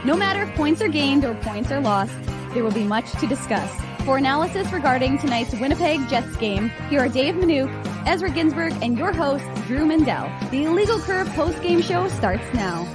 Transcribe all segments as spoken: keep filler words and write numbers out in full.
No matter if points are gained or points are lost, there will be much to discuss. For analysis regarding tonight's Winnipeg Jets game, here are Dave Manouk, Ezra Ginsburg, and your host, Drew Mandel. The Illegal Curve post-game show starts now.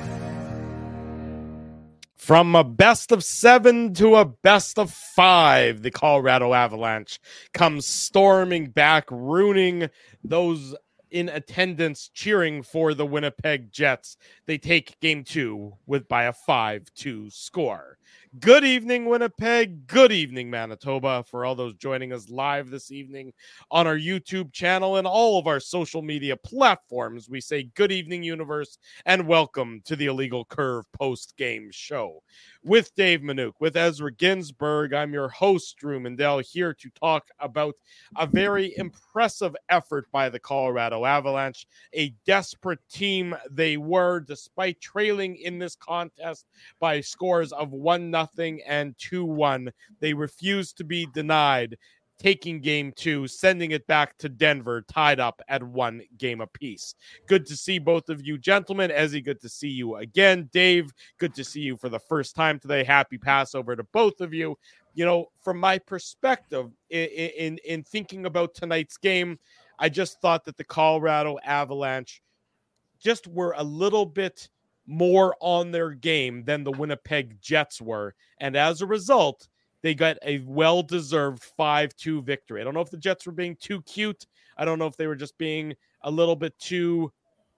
From a best of seven to a best of five, the Colorado Avalanche comes storming back, ruining those in attendance cheering for the Winnipeg Jets. They take game two with by a five two score. Good evening, Winnipeg. Good evening, Manitoba. For all those joining us live this evening on our YouTube channel and all of our social media platforms, we say good evening, universe, and welcome to the Illegal Curve post-game show. With Dave Manouk, with Ezra Ginsburg, I'm your host, Drew Mandel, here to talk about a very impressive effort by the Colorado Avalanche. A desperate team they were, despite trailing in this contest by scores of one nothing and two one. They refused to be denied, taking game two, sending it back to Denver, tied up at one game apiece. Good to see both of you gentlemen. Ezzy, good to see you again. Dave, good to see you for the first time today. Happy Passover to both of you. You know, from my perspective, in, in, in thinking about tonight's game, I just thought that the Colorado Avalanche just were a little bit more on their game than the Winnipeg Jets were. And as a result, they got a well-deserved five two victory. I don't know if the Jets were being too cute. I don't know if they were just being a little bit too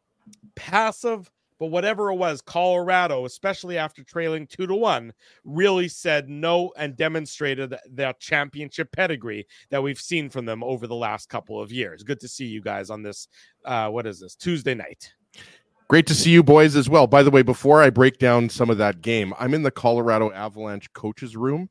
passive. But whatever it was, Colorado, especially after trailing two to one, really said no and demonstrated that championship pedigree that we've seen from them over the last couple of years. Good to see you guys on this, uh, what is this, Tuesday night. Great to see you boys as well. By the way, before I break down some of that game, I'm in the Colorado Avalanche coaches room.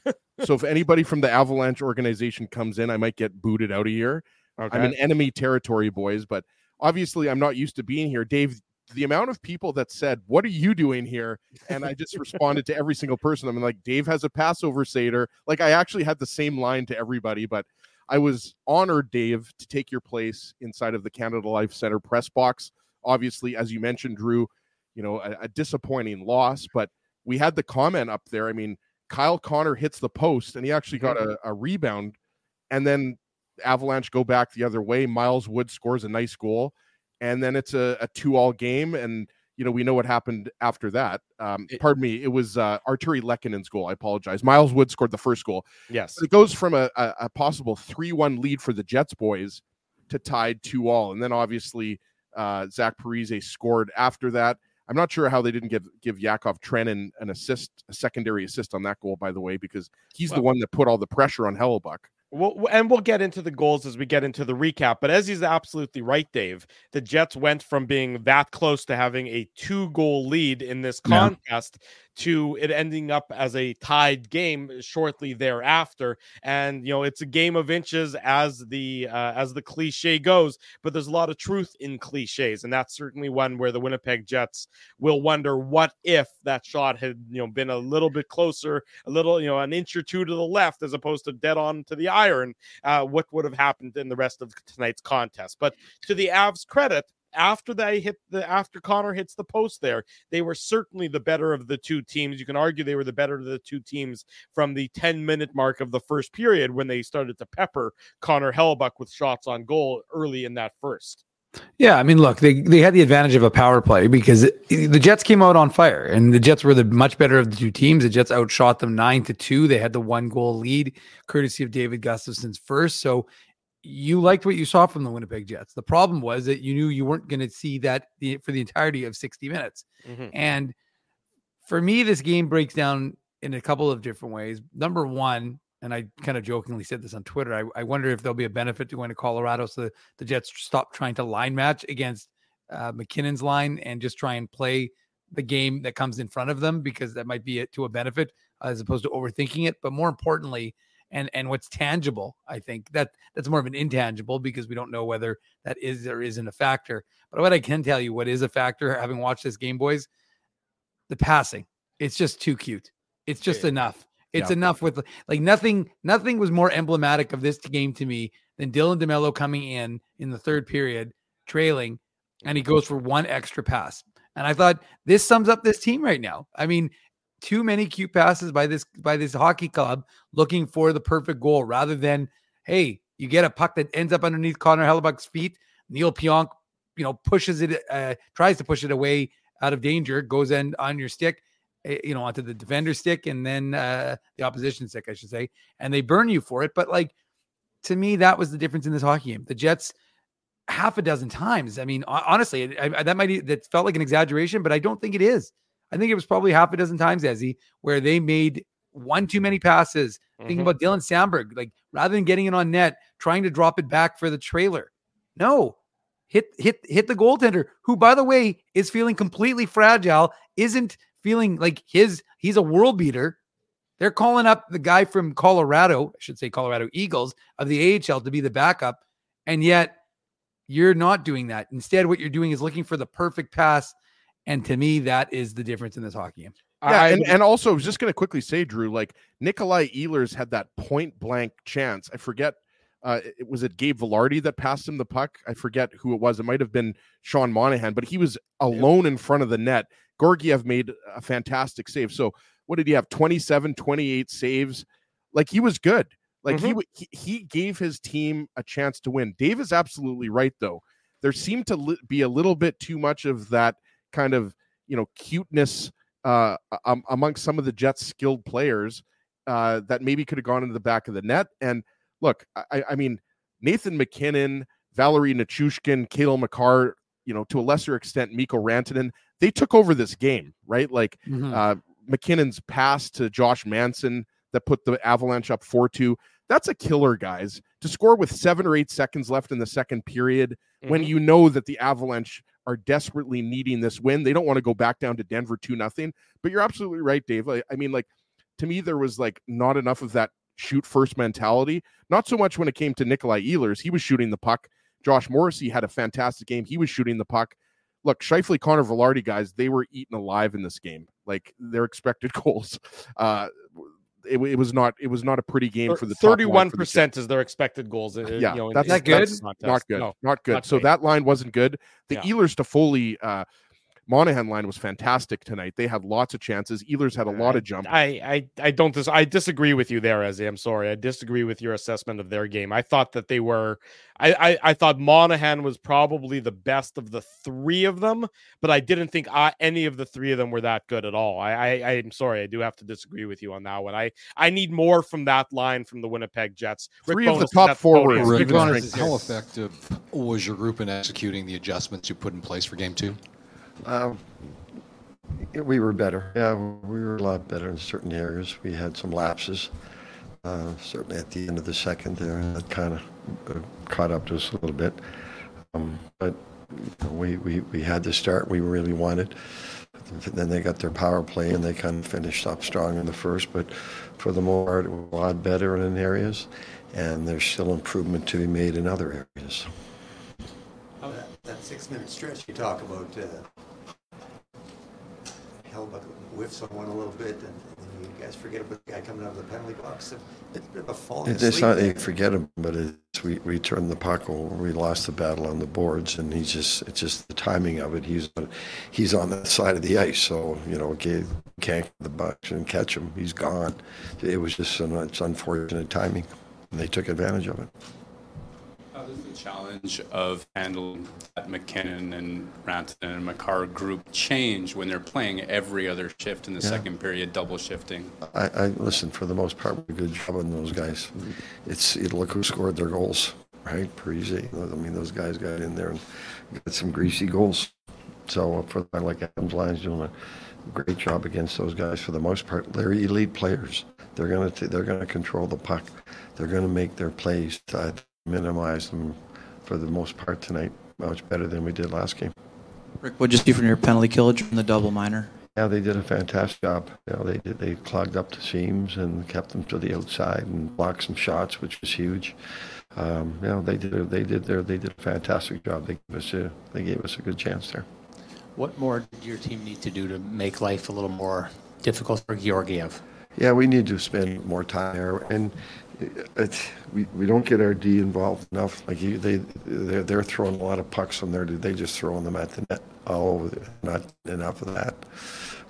So if anybody from the Avalanche organization comes in, I might get booted out of here. Okay. I'm in enemy territory, boys, but obviously I'm not used to being here. Dave, the amount of people that said, "What are you doing here?" And I just responded to every single person. I'm like, Dave has a Passover Seder. Like, I actually had the same line to everybody, but I was honored, Dave, to take your place inside of the Canada Life Center press box. Obviously, as you mentioned, Drew, you know, a, a disappointing loss, but we had the comment up there. I mean, Kyle Connor hits the post and he actually got a, a rebound, and then Avalanche go back the other way. Miles Wood scores a nice goal, and then it's a, a two-all game, and you know, we know what happened after that. Um, pardon me, it was uh, Arturi Lekkonen's goal. I apologize. Miles Wood scored the first goal. Yes. But it goes from a, a, a possible three one lead for the Jets boys to tied two all, and then obviously uh, Zach Parise scored after that. I'm not sure how they didn't give give Yakov Trenin an assist, a secondary assist on that goal, by the way, because he's well, the one that put all the pressure on Hellebuyck. Well, and we'll get into the goals as we get into the recap. But as he's absolutely right, Dave, the Jets went from being that close to having a two-goal lead in this contest yeah. to it ending up as a tied game shortly thereafter. And, you know, it's a game of inches as the uh, as the cliche goes, but there's a lot of truth in cliches. And that's certainly one where the Winnipeg Jets will wonder what if that shot had, you know, been a little bit closer, a little, you know, an inch or two to the left as opposed to dead on to the iron, uh, what would have happened in the rest of tonight's contest. But to the Avs' credit, after they hit the after Connor hits the post there, they were certainly the better of the two teams. You can argue they were the better of the two teams from the ten minute mark of the first period when they started to pepper Connor Hellebuyck with shots on goal early in that first. Yeah, I mean, look, they, they had the advantage of a power play because it, the Jets came out on fire, and the Jets were the much better of the two teams. The Jets outshot them nine to two. They had the one goal lead, courtesy of David Gustafson's first. So you liked what you saw from the Winnipeg Jets. The problem was that you knew you weren't going to see that the, for the entirety of sixty minutes. Mm-hmm. And for me, this game breaks down in a couple of different ways. Number one, and I kind of jokingly said this on Twitter, I, I wonder if there'll be a benefit to going to Colorado so the, the Jets stop trying to line match against uh, McKinnon's line and just try and play the game that comes in front of them, because that might be a, to a benefit as opposed to overthinking it. But more importantly, and and what's tangible, I think that that's more of an intangible because we don't know whether that is or isn't a factor. But what I can tell you, what is a factor, having watched this game, boys, the passing. It's just too cute. It's just yeah. enough. It's yeah. enough with like nothing, nothing was more emblematic of this game to me than Dylan DeMello coming in in the third period, trailing, and he goes for one extra pass. And I thought this sums up this team right now. I mean, too many cute passes by this by this hockey club looking for the perfect goal rather than, hey, you get a puck that ends up underneath Connor Hellebuck's feet. Neil Pionk, you know, pushes it, uh, tries to push it away out of danger, goes in on your stick, you know, onto the defender's stick and then uh, the opposition stick, I should say, and they burn you for it. But like, to me, that was the difference in this hockey game. The Jets, half a dozen times. I mean, honestly, I, I, that might that felt like an exaggeration, but I don't think it is. I think it was probably half a dozen times, Ezzy, where they made one too many passes. Mm-hmm. Thinking about Dylan Samberg, like rather than getting it on net, trying to drop it back for the trailer. No, hit hit hit the goaltender, who, by the way, is feeling completely fragile. Isn't feeling like his he's a world beater. They're calling up the guy from Colorado, I should say Colorado Eagles, of the A H L to be the backup. And yet you're not doing that. Instead, what you're doing is looking for the perfect pass. And to me, that is the difference in this hockey game. Yeah, I, and, and also, I was just going to quickly say, Drew, like Nikolai Ehlers had that point blank chance. I forget, uh, it was it Gabe Velarde that passed him the puck? I forget who it was. It might have been Sean Monahan, but he was alone in front of the net. Georgiev made a fantastic save. So what did he have? twenty-seven, twenty-eight saves. Like he was good. Like mm-hmm. he, he he gave his team a chance to win. Dave is absolutely right, though. There seemed to li- be a little bit too much of that kind of, you know, cuteness uh, um, amongst some of the Jets' skilled players uh, that maybe could have gone into the back of the net. And look, I, I mean, Nathan McKinnon, Valerie Nichushkin, Cale Makar, you know, to a lesser extent, Mikko Rantanen, they took over this game, right? Like mm-hmm. uh, McKinnon's pass to Josh Manson that put the Avalanche up four two. That's a killer, guys. To score with seven or eight seconds left in the second period, mm-hmm. when you know that the Avalanche are desperately needing this win. They don't want to go back down to Denver two nothing. But you're absolutely right, Dave. I, I mean, like, to me, there was like not enough of that shoot first mentality. Not so much when it came to Nikolai Ehlers. He was shooting the puck. Josh Morrissey had a fantastic game. He was shooting the puck. Look, Scheifele, Connor Velarde, guys, they were eaten alive in this game. Like their expected goals. Uh, It, it was not. It was not a pretty game for the thirty-one percent is their expected goals. Yeah, you know, that's, in, that good. That's not good. No, not good. Not so great. That line wasn't good. The Yeah. Ehlers to Foley, uh, Monahan line was fantastic tonight. They had lots of chances. Ehlers had a lot of jump. I I, I don't dis- I disagree with you there, Ezzy. I'm sorry. I disagree with your assessment of their game. I thought that they were I, I, I thought Monahan was probably the best of the three of them, but I didn't think I, any of the three of them were that good at all. I, I I'm sorry. I do have to disagree with you on that one. I, I need more from that line from the Winnipeg Jets. Rick Three Bowness of the top forwards. Rick, how effective was your group in executing the adjustments you put in place for game two? Um, we were better. Yeah, we were a lot better in certain areas. We had some lapses, uh, certainly at the end of the second there, and that kind of uh, caught up to us a little bit. Um, but you know, we, we, we had the start we really wanted. Then they got their power play, and they kind of finished up strong in the first. But for the most part, it was a lot better in areas, and there's still improvement to be made in other areas. Oh, that, that six-minute stretch you talk about, uh, Hellebuck whiffs on one a little bit, and, and you guys forget about the guy coming out of the penalty box. It's a bit of a falling It's asleep. not they forget him, but it's, we we turned the puck over. We lost the battle on the boards, and he's just it's just the timing of it. He's he's on that side of the ice, so you know Gabe can't get the buck and catch him. He's gone. It was just an, it's unfortunate timing, and they took advantage of it. How does the challenge of handling that McKinnon and Rantanen and Makar group change when they're playing every other shift in the yeah. second period, double shifting? I, I listen, for the most part, we did a good job on those guys. It's you look who scored their goals, right? Parise. I mean, those guys got in there and got some greasy goals. So for I like Adam's Lions doing a great job against those guys for the most part. They're elite players. They're gonna t- they're gonna control the puck. They're gonna make their plays. To, minimize them for the most part tonight much better than we did last game. Rick, what did you see from your penalty kill from the double minor? Yeah, they did a fantastic job. You know, they did. They clogged up the seams and kept them to the outside and blocked some shots, which was huge. Um, you know, they did. They did their. They did a fantastic job. They gave us a. They gave us a good chance there. What more did your team need to do to make life a little more difficult for Georgiev? Yeah, we need to spend more time there, and it's, we we don't get our D involved enough. Like he, they they're, they're throwing a lot of pucks on there. They just throwing them at the net all over. The, not enough of that.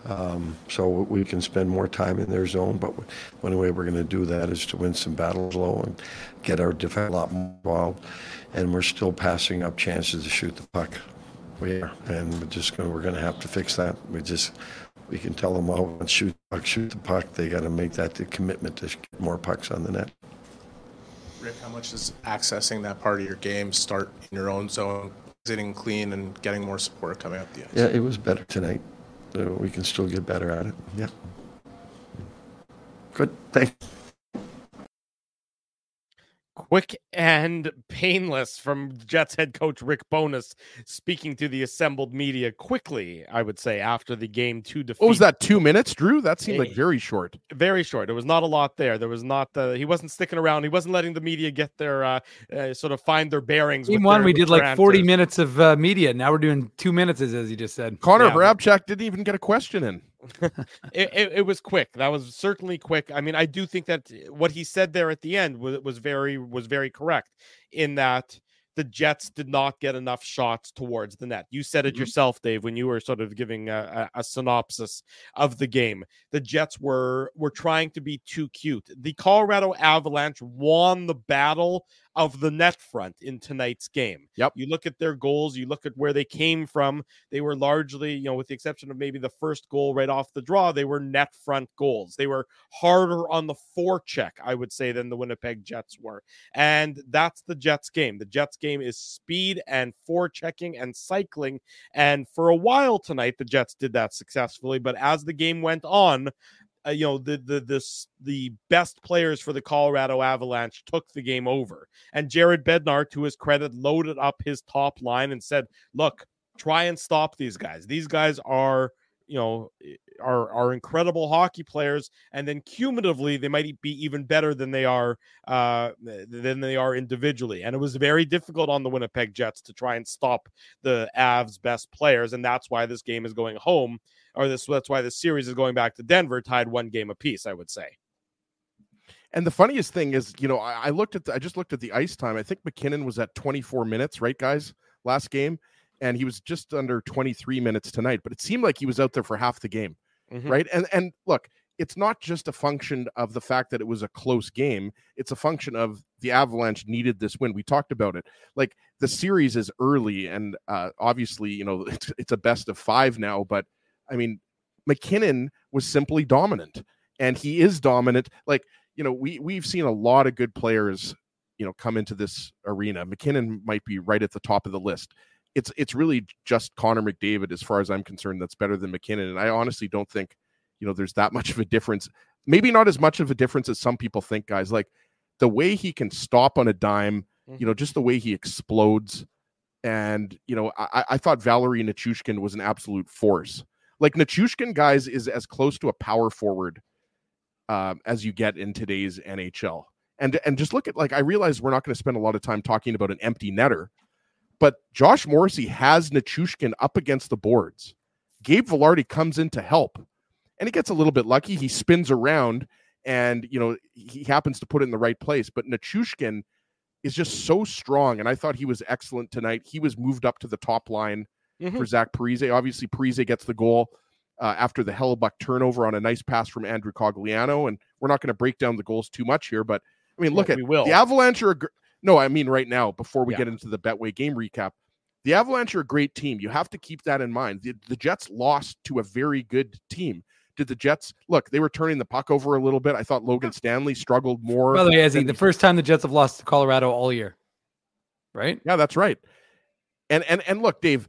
Um, so we can spend more time in their zone, but one way we're going to do that is to win some battles low and get our defense a lot more involved. And we're still passing up chances to shoot the puck. We are, and we're just going. We're going to have to fix that. We just we can tell them, oh, shoot the puck, shoot the puck. They got to make that the commitment to get more pucks on the net. Rick, how much does accessing that part of your game start in your own zone, sitting clean and getting more support coming up the ice? Yeah, it was better tonight. Uh, we can still get better at it. Yeah. Good. Thanks. Quick and painless from Jets head coach Rick Bowness speaking to the assembled media quickly, I would say, after the game to defeat. What was that, two minutes, Drew? That seemed like very short. Very short. There was not a lot there. There was not the, he wasn't sticking around. He wasn't letting the media get their, uh, uh, sort of find their bearings. Game with one, their, we with did their like forty answers. minutes of uh, media. Now we're doing two minutes, as, as you just said. Connor Yeah. Vrabchak didn't even get a question in. it, it, it was quick. That was certainly quick. I mean, I do think that what he said there at the end was, was very was very correct in that the Jets did not get enough shots towards the net. You said it Mm-hmm. yourself, Dave, when you were sort of giving a, a, a synopsis of the game. The Jets were were trying to be too cute. The Colorado Avalanche won the battle of the net front in tonight's game. Yep. You look at their goals, you look at where they came from. They were largely, you know, with the exception of maybe the first goal right off the draw, they were net front goals. They were harder on the forecheck, I would say, than the Winnipeg Jets were. And that's the Jets game. The Jets game is speed and forechecking and cycling. And for a while tonight, the Jets did that successfully. But as the game went on, Uh, you know, the the this the best players for the Colorado Avalanche took the game over. And Jared Bednar, to his credit, loaded up his top line and said, look, try and stop these guys. These guys are, you know, are are incredible hockey players, and then cumulatively they might be even better than they are uh than they are individually. And it was very difficult on the Winnipeg Jets to try and stop the Avs' best players, and that's why this game is going home. Or this that's why the series is going back to Denver, tied one game apiece, I would say. And the funniest thing is, you know, I, I looked at the, I just looked at the ice time. I think McKinnon was at twenty-four minutes, right, guys, last game, and he was just under twenty-three minutes tonight. But it seemed like he was out there for half the game, Mhm. right? And and look, it's not just a function of the fact that it was a close game. It's a function of the Avalanche needed this win. We talked about it. Like the series is early, and uh, obviously, you know, it's it's a best of five now, but I mean, McKinnon was simply dominant, and he is dominant. Like, you know, we, we've seen a lot of good players, you know, come into this arena. McKinnon might be right at the top of the list. It's it's really just Connor McDavid, as far as I'm concerned, that's better than McKinnon. And I honestly don't think, you know, there's that much of a difference. Maybe not as much of a difference as some people think, guys. Like the way he can stop on a dime, mm-hmm. you know, just the way he explodes. And, you know, I, I thought Valeri Nichushkin was an absolute force. Like Nichushkin, guys, is as close to a power forward um, as you get in today's N H L. And and just look at, like, I realize we're not going to spend a lot of time talking about an empty netter, but Josh Morrissey has Nichushkin up against the boards. Gabe Vilardi comes in to help, and he gets a little bit lucky. He spins around, and, you know, he happens to put it in the right place. But Nichushkin is just so strong, and I thought he was excellent tonight. He was moved up to the top line mm-hmm. for Zach Parise. Obviously, Parise gets the goal uh, after the Hellebuck turnover on a nice pass from Andrew Cogliano, and we're not going to break down the goals too much here, but, I mean, look yeah, at we will. the Avalanche are a gr- no, I mean right now, before we yeah. get into the Betway game recap, the Avalanche are a great team. You have to keep that in mind. The, the Jets lost to a very good team. Did the Jets look? They were turning the puck over a little bit. I thought Logan Stanley struggled more. By the way, Ezzy, the first time the Jets have lost to Colorado all year, right? Yeah, that's right. And and and look, Dave,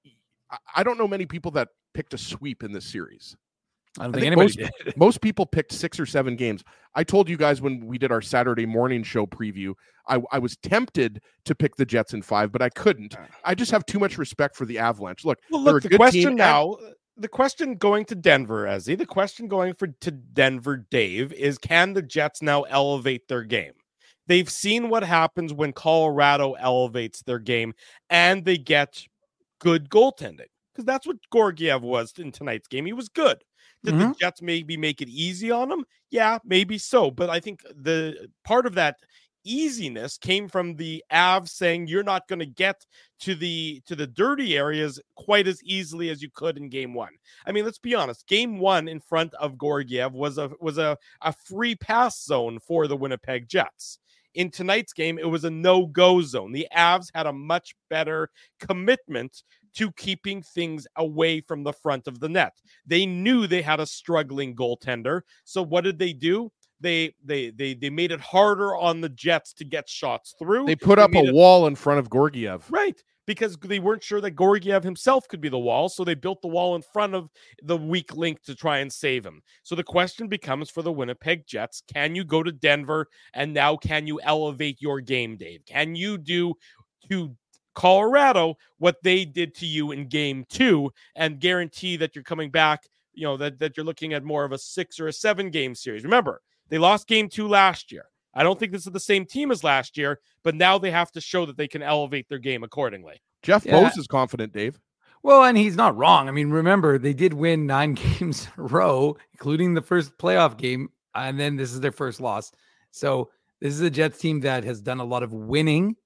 I don't know many people that picked a sweep in this series. I don't I think, think anybody most, did. Most people picked six or seven games. I told you guys when we did our Saturday morning show preview, I, I was tempted to pick the Jets in five, but I couldn't. I just have too much respect for the Avalanche. Look, well, look, the the question team. now. And- The question going to Denver, Ezzy, the question going for to Denver, Dave, is can the Jets now elevate their game? They've seen what happens when Colorado elevates their game and they get good goaltending, because that's what Georgiev was in tonight's game. He was good. Did mm-hmm. the Jets maybe make it easy on him? Yeah, maybe so. But I think the part of that easiness came from the Avs saying you're not going to get to the to the dirty areas quite as easily as you could in game one. I mean, let's be honest. Game one in front of Georgiev was a was a, a free pass zone for the Winnipeg Jets. In tonight's game, it was a no-go zone. The Avs had a much better commitment to keeping things away from the front of the net. They knew they had a struggling goaltender. So what did they do? They they they they made it harder on the Jets to get shots through. They put they up a it, wall in front of Georgiev. Right. Because they weren't sure that Georgiev himself could be the wall. So they built the wall in front of the weak link to try and save him. So the question becomes for the Winnipeg Jets, can you go to Denver and now can you elevate your game, Dave? Can you do to Colorado what they did to you in game two and guarantee that you're coming back, you know, that, that you're looking at more of a six or a seven game series? Remember, they lost game two last year. I don't think this is the same team as last year, but now they have to show that they can elevate their game accordingly. Jeff Yeah. Bose is confident, Dave. Well, and he's not wrong. I mean, remember, they did win nine games in a row, including the first playoff game, and then this is their first loss. So this is a Jets team that has done a lot of winning,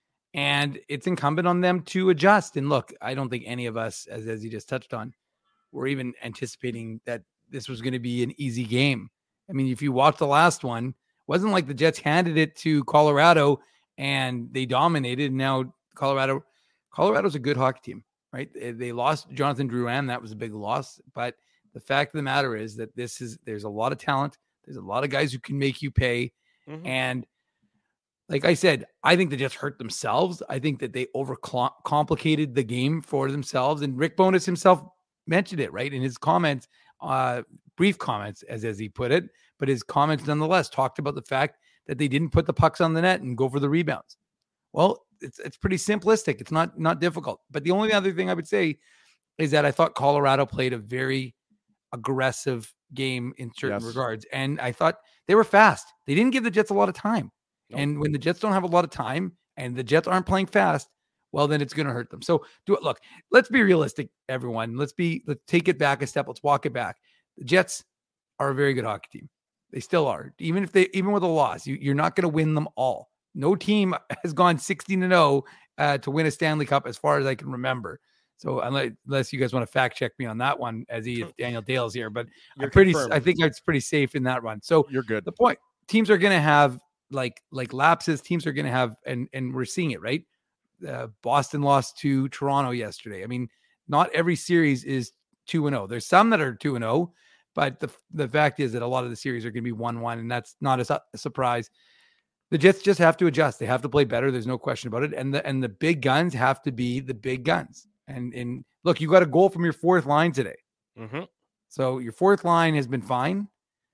and it's incumbent on them to adjust. And look, I don't think any of us, as, as you just touched on, were even anticipating that this was going to be an easy game. I mean, if you watch the last one, it wasn't like the Jets handed it to Colorado and they dominated. Now Colorado, Colorado's a good hockey team, right? They, they lost Jonathan Drouin. That was a big loss. But the fact of the matter is that this is, there's a lot of talent. There's a lot of guys who can make you pay. Mm-hmm. And like I said, I think they just hurt themselves. I think that they overcomplicated the game for themselves. And Rick Bowness himself mentioned it, right? In his comments, uh, brief comments, as, as he put it, but his comments nonetheless talked about the fact that they didn't put the pucks on the net and go for the rebounds. Well, it's it's pretty simplistic. It's not not difficult. But the only other thing I would say is that I thought Colorado played a very aggressive game in certain yes. regards. And I thought they were fast. They didn't give the Jets a lot of time. Nope. And when the Jets don't have a lot of time and the Jets aren't playing fast, well, then it's going to hurt them. So do it. Look, let's be realistic, everyone. Let's be, let's take it back a step. Let's walk it back. The Jets are a very good hockey team. They still are. Even if they, even with a loss, you, you're not going to win them all. No team has gone sixteen and oh uh, to win a Stanley Cup as far as I can remember. So unless, unless you guys want to fact check me on that one, as he Daniel Dale's here, but you're I'm pretty, confirmed. I think it's pretty safe in that run. So you're good. The point, teams are going to have like, like lapses. Teams are going to have, and, and we're seeing it, right? Uh, Boston lost to Toronto yesterday. I mean, not every series is two and oh. There's some that are two and oh, but the the fact is that a lot of the series are going to be one one, and that's not a, su- a surprise. The Jets just have to adjust. They have to play better. There's no question about it. And the and the big guns have to be the big guns. And and look, you got a goal from your fourth line today. Mm-hmm. So your fourth line has been fine,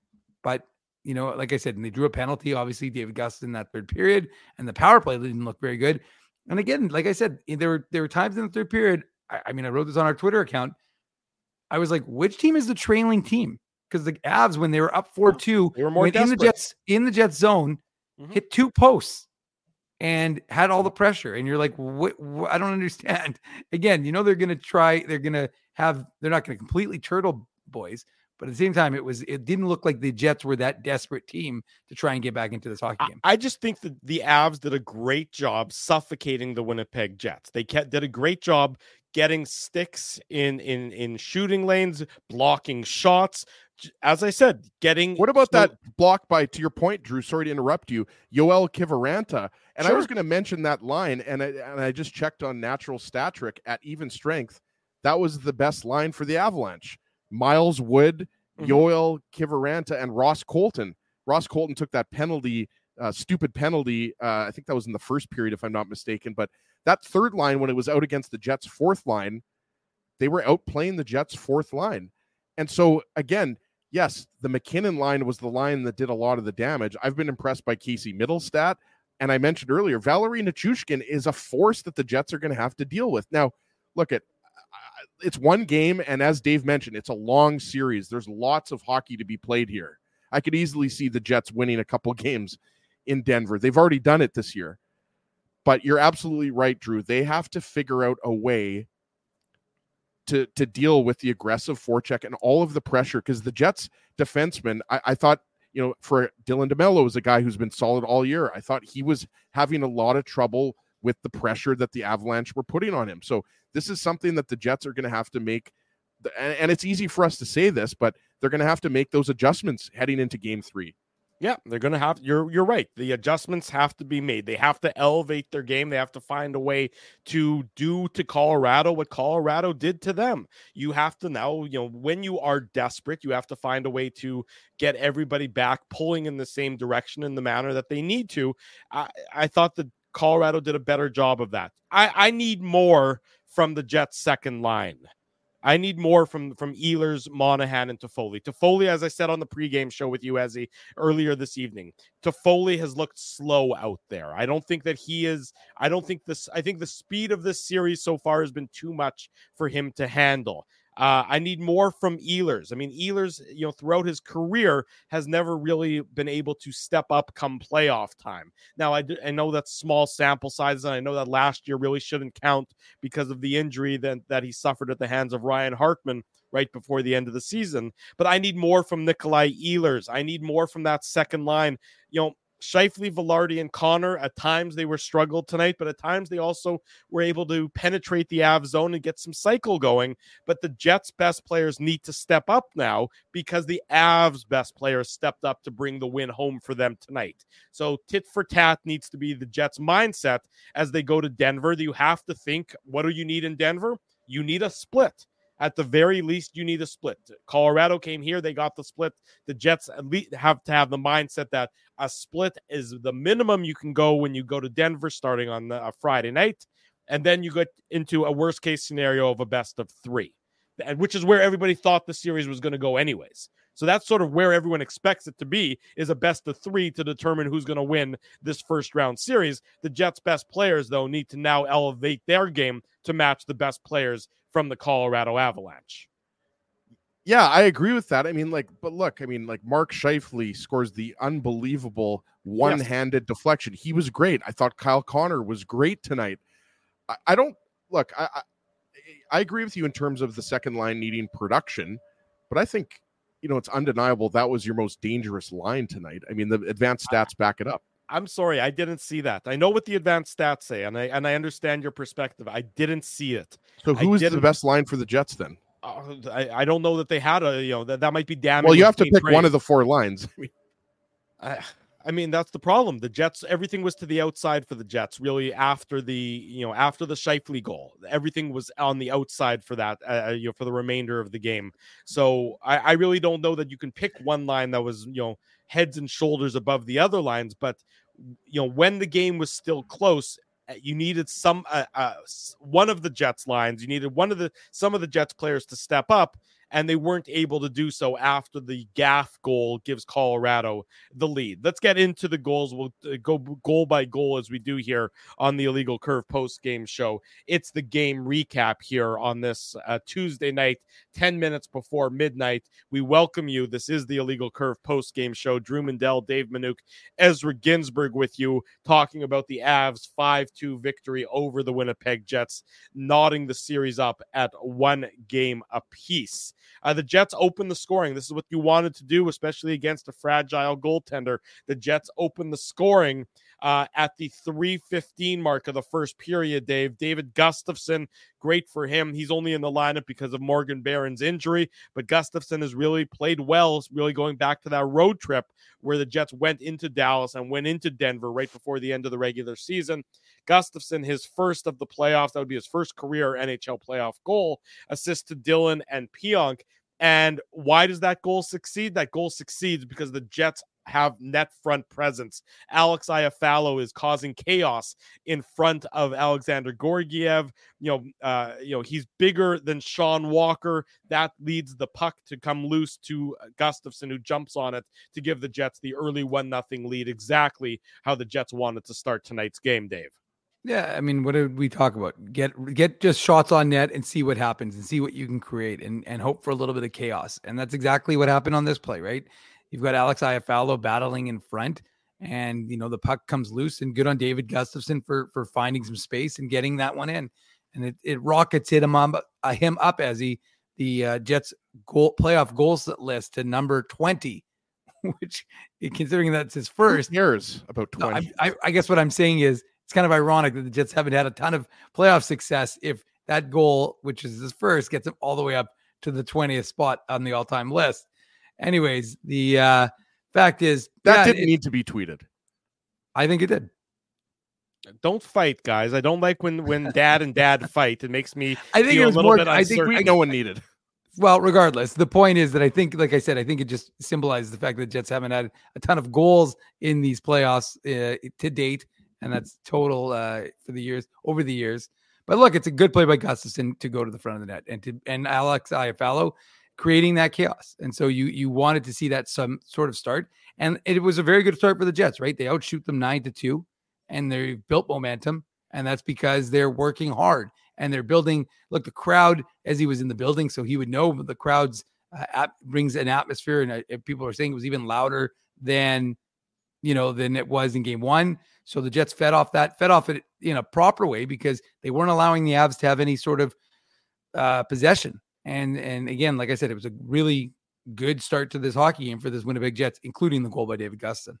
but you know, like I said, and they drew a penalty. Obviously, David Gustin in that third period, and the power play didn't look very good. And again, like I said, there were there were times in the third period. I, I mean, I wrote this on our Twitter account. I was like, which team is the trailing team? Because the Avs, when they were up four two, they were more in the Jets in the Jets zone, mm-hmm. hit two posts and had all the pressure. And you're like, what, what? I don't understand. Again, you know they're going to try. They're going to have. They're not going to completely turtle boys. But at the same time, it was it didn't look like the Jets were that desperate team to try and get back into this hockey game. I, I just think that the Avs did a great job suffocating the Winnipeg Jets. They kept, did a great job getting sticks in in in shooting lanes, blocking shots. As I said, getting. What about so, that block by, to your point, Drew? Sorry to interrupt you, Yoel Kiviranta. And sure. I was going to mention that line, and I, and I just checked on Natural Stat Trick at even strength. That was the best line for the Avalanche. Miles Wood, mm-hmm. Yoel Kiviranta, and Ross Colton. Ross Colton took that penalty, uh, stupid penalty. Uh, I think that was in the first period, if I'm not mistaken. But that third line, when it was out against the Jets' fourth line, they were outplaying the Jets' fourth line. And so, again, yes, the McKinnon line was the line that did a lot of the damage. I've been impressed by Casey Middlestat. And I mentioned earlier, Valerie Nichushkin is a force that the Jets are going to have to deal with. Now, look at it's one game, and as Dave mentioned, it's a long series. There's lots of hockey to be played here. I could easily see the Jets winning a couple games in Denver. They've already done it this year. But you're absolutely right, Drew. They have to figure out a way to, to deal with the aggressive forecheck and all of the pressure, because the Jets defensemen, I, I thought you know, for Dylan DeMello is a guy who's been solid all year. I thought he was having a lot of trouble with the pressure that the Avalanche were putting on him. So this is something that the Jets are going to have to make. And it's easy for us to say this, but they're going to have to make those adjustments heading into game three. Yeah, they're going to have, you're you're right. The adjustments have to be made. They have to elevate their game. They have to find a way to do to Colorado what Colorado did to them. You have to now, you know, when you are desperate, you have to find a way to get everybody back pulling in the same direction in the manner that they need to. I, I thought that Colorado did a better job of that. I, I need more from the Jets' second line. I need more from, from Ehlers, Monahan, and Toffoli. Toffoli, as I said on the pregame show with you, Ezzy, earlier this evening, Toffoli has looked slow out there. I don't think that he is, I don't think this, I think the speed of this series so far has been too much for him to handle. Uh, I need more from Ehlers. I mean, Ehlers, you know, throughout his career has never really been able to step up come playoff time. Now, I, do, I know that's small sample sizes, and I know that last year really shouldn't count because of the injury that, that he suffered at the hands of Ryan Hartman right before the end of the season. But I need more from Nikolai Ehlers. I need more from that second line. You know, Scheifele, Velarde, and Connor, at times they were struggled tonight, but at times they also were able to penetrate the Av zone and get some cycle going. But the Jets' best players need to step up now because the Avs' best players stepped up to bring the win home for them tonight. So tit for tat needs to be the Jets' mindset as they go to Denver. You have to think, what do you need in Denver? You need a split. At the very least, you need a split. Colorado came here. They got the split. The Jets at least have to have the mindset that a split is the minimum you can go when you go to Denver starting on a Friday night. And then you get into a worst case scenario of a best of three, which is where everybody thought the series was going to go anyways. So that's sort of where everyone expects it to be, is a best of three to determine who's going to win this first round series. The Jets' best players, though, need to now elevate their game to match the best players from the Colorado Avalanche. Yeah, I agree with that. I mean, like, but look, I mean, like Mark Scheifele scores the unbelievable one-handed yes. deflection. He was great. I thought Kyle Connor was great tonight. I, I don't look, I, I I agree with you in terms of the second line needing production, but I think, you know, it's undeniable that was your most dangerous line tonight. I mean, the advanced stats back it up. I'm sorry, I didn't see that. I know what the advanced stats say, and I and I understand your perspective. I didn't see it. So who is the best line for the Jets then? Uh, I, I don't know that they had a, you know, that, that might be damning. Well, you have to pick praise. one of the four lines. I mean, I, I mean, that's the problem. The Jets, everything was to the outside for the Jets, really, after the, you know, after the Scheifele goal. Everything was on the outside for that, uh, you know, for the remainder of the game. So I, I really don't know that you can pick one line that was, you know, heads and shoulders above the other lines. But, you know, when the game was still close, you needed some uh, uh, one of the Jets lines. You needed one of the some of the Jets players to step up, and they weren't able to do so after the Gaff goal gives Colorado the lead. Let's get into the goals. We'll go goal by goal as we do here on the Illegal Curve post-game show. It's the game recap here on this uh, Tuesday night, ten minutes before midnight. We welcome you. This is the Illegal Curve post-game show. Drew Mandel, Dave Minuk, Ezra Ginsburg with you, talking about the Avs' five two victory over the Winnipeg Jets, knotting the series up at one game apiece. Uh, the Jets opened the scoring. This is what you wanted to do, especially against a fragile goaltender. The Jets opened the scoring uh, at the three fifteen mark of the first period, Dave. David Gustafsson, great for him. He's only in the lineup because of Morgan Barron's injury, but Gustafsson has really played well, really going back to that road trip where the Jets went into Dallas and went into Denver right before the end of the regular season. Gustafsson, his first of the playoffs, that would be his first career N H L playoff goal, assist to Dylan and Pionk. And why does that goal succeed? That goal succeeds because the Jets have net front presence. Alex Iafallo is causing chaos in front of Alexander Georgiev. You know, uh, you know, he's bigger than Sean Walker. That leads the puck to come loose to Gustafsson, who jumps on it to give the Jets the early one nothing lead. Exactly how the Jets wanted to start tonight's game, Dave. Yeah, I mean, what did we talk about? Get get just shots on net and see what happens and see what you can create and, and hope for a little bit of chaos. And that's exactly what happened on this play, right? You've got Alex Iafallo battling in front, and, you know, the puck comes loose, and good on David Gustafsson for for finding some space and getting that one in. And it, it rockets hit him, on, uh, him up as he, the uh, Jets goal playoff goals list to number twenty which considering that's his first. Who cares about twenty? No, I, I, I guess what I'm saying is it's kind of ironic that the Jets haven't had a ton of playoff success if that goal, which is his first, gets him all the way up to the twentieth spot on the all-time list. Anyways, the uh, fact is that yeah, didn't it, need to be tweeted. I think it did. Don't fight, guys. I don't like when when dad and dad fight. It makes me I think feel it was a little more, bit I think uncertain. we, no one needed. Well, regardless, the point is that I think, like I said, I think it just symbolizes the fact that the Jets haven't had a ton of goals in these playoffs uh, to date, and that's total uh, for the years over the years. But look, it's a good play by Gustafson to go to the front of the net, and to and Alex Iafallo creating that chaos. And so you you wanted to see that some sort of start, and it was a very good start for the Jets, right? They outshoot them nine to two, and they built momentum, and that's because they're working hard. And they're building, look, the crowd as he was in the building, so he would know the crowd's uh, ap- brings an atmosphere. And uh, people are saying it was even louder than, you know, than it was in game one. So the Jets fed off that, fed off it in a proper way because they weren't allowing the Avs to have any sort of uh, possession. And, and again, like I said, it was a really good start to this hockey game for this Winnipeg Jets, including the goal by David Gustafson.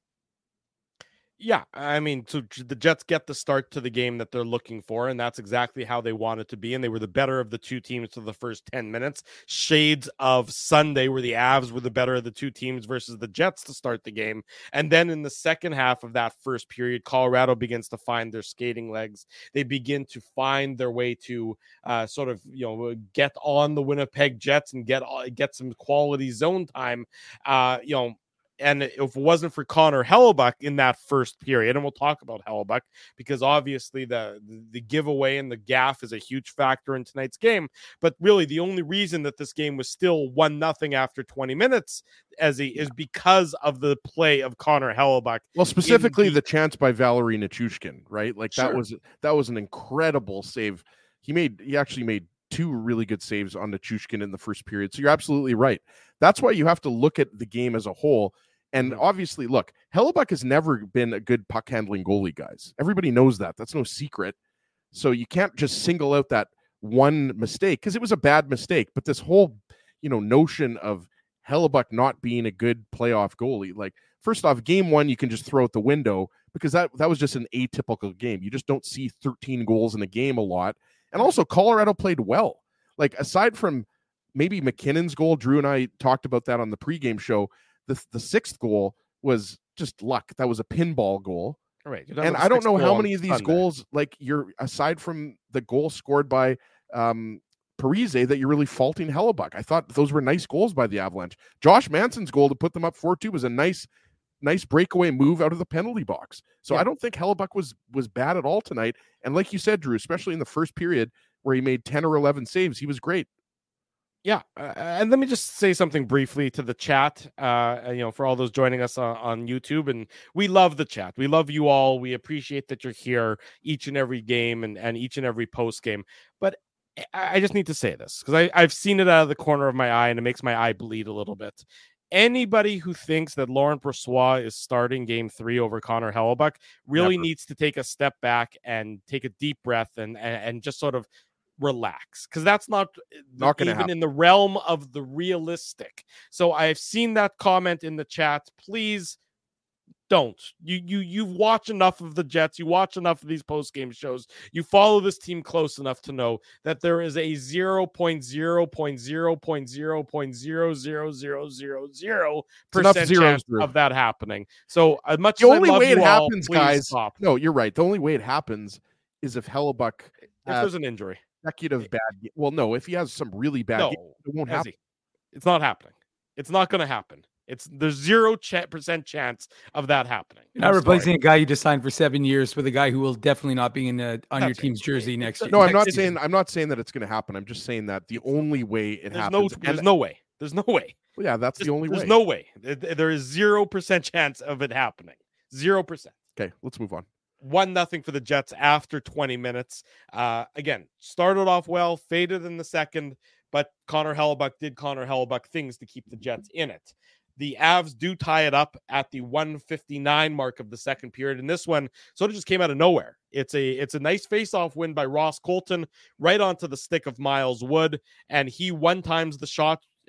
Yeah, I mean, so the Jets get the start to the game that they're looking for, and that's exactly how they want it to be. And they were the better of the two teams for the first ten minutes. Shades of Sunday, where the Avs were the better of the two teams versus the Jets to start the game. And then in the second half of that first period, Colorado begins to find their skating legs. They begin to find their way to uh, sort of, you know, get on the Winnipeg Jets and get get some quality zone time. Uh, you know. And if it wasn't for Connor Hellebuyck in that first period, and we'll talk about Hellebuyck because obviously the, the giveaway and the gaff is a huge factor in tonight's game. But really, the only reason that this game was still one nothing after twenty minutes as he is because of the play of Connor Hellebuyck. Well, specifically the, the chance by Valerie Nichushkin, right? Like sure. that was that was an incredible save. He made he actually made two really good saves on Nichushkin in the first period. So you're absolutely right. That's why you have to look at the game as a whole. And obviously, look, Hellebuyck has never been a good puck handling goalie, guys. Everybody knows that. That's no secret. So you can't just single out that one mistake because it was a bad mistake. But this whole, you know, notion of Hellebuyck not being a good playoff goalie, like first off, game one you can just throw out the window because that that was just an atypical game. You just don't see thirteen goals in a game a lot. And also, Colorado played well. Like aside from maybe McKinnon's goal, Drew and I talked about that on the pregame show. The, the sixth goal was just luck. That was a pinball goal. All right. And I don't know how many of these goals, like you're aside from the goal scored by um, Parise, that you're really faulting Hellebuyck. I thought those were nice goals by the Avalanche. Josh Manson's goal to put them up four two was a nice, nice breakaway move out of the penalty box. So yeah. I don't think Hellebuyck was was bad at all tonight. And like you said, Drew, especially in the first period where he made ten or eleven saves, he was great. Yeah, uh, and let me just say something briefly to the chat, uh, you know, for all those joining us on, on YouTube. And we love the chat. We love you all. We appreciate that you're here each and every game and, and each and every post game. But I, I just need to say this because I've seen it out of the corner of my eye and it makes my eye bleed a little bit. Anybody who thinks that Laurent Brossoit is starting game three over Connor Hellebuyck really Never. needs to take a step back and take a deep breath and, and, and just sort of relax, because that's not, not even happen. in the realm of the realistic. So I've seen that comment in the chat. Please don't. You you you watch enough of the Jets. You watch enough of these post game shows. You follow this team close enough to know that there is a zero point zero point zero point zero point zero zero zero zero zero percent chance of that happening. So as much the as only I love way it you all, happens, please guys. stop. No, you're right. The only way it happens is if Hellebuyck if there's an injury. Consecutive bad. Well, no, if he has some really bad, no, games, it won't happen. It's not happening. It's not going to happen. It's there's zero ch- percent chance of that happening. You're not I'm replacing sorry. a guy you just signed for seven years with a guy who will definitely not be in the, on That's your team's it. jersey next year. No, I'm not it's, saying I'm not saying that it's going to happen. I'm just saying that the only way it there's happens. No, there's and, no way. There's no way. Well, yeah, that's there's, the only there's way. There's no way. There is zero percent chance of it happening. Zero percent. Okay, let's move on. One nothing for the Jets after twenty minutes. Uh, again, started off well, faded in the second, but Connor Hellebuyck did Connor Hellebuyck things to keep the Jets in it. The Avs do tie it up at the one fifty-nine mark of the second period, and this one sort of just came out of nowhere. It's a it's a nice face-off win by Ross Colton right onto the stick of Miles Wood, and he one times the shot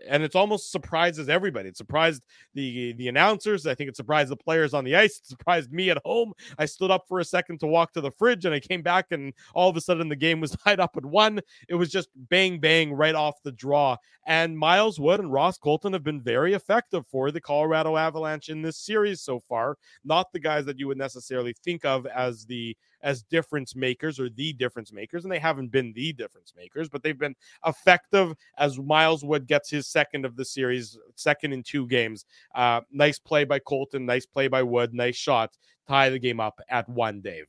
and it's almost surprises everybody. It surprised the the announcers. I think it surprised the players on the ice. It surprised me at home. I stood up for a second to walk to the fridge, and I came back, and all of a sudden the game was tied up at one. It was just bang, bang right off the draw. And Miles Wood and Ross Colton have been very effective for the Colorado Avalanche in this series so far. Not the guys that you would necessarily think of as the as difference makers or the difference makers, and they haven't been the difference makers, but they've been effective as Miles Wood gets his second of the series, second in two games. Uh, nice play by Colton, nice play by Wood, nice shot, tie the game up at one, Dave.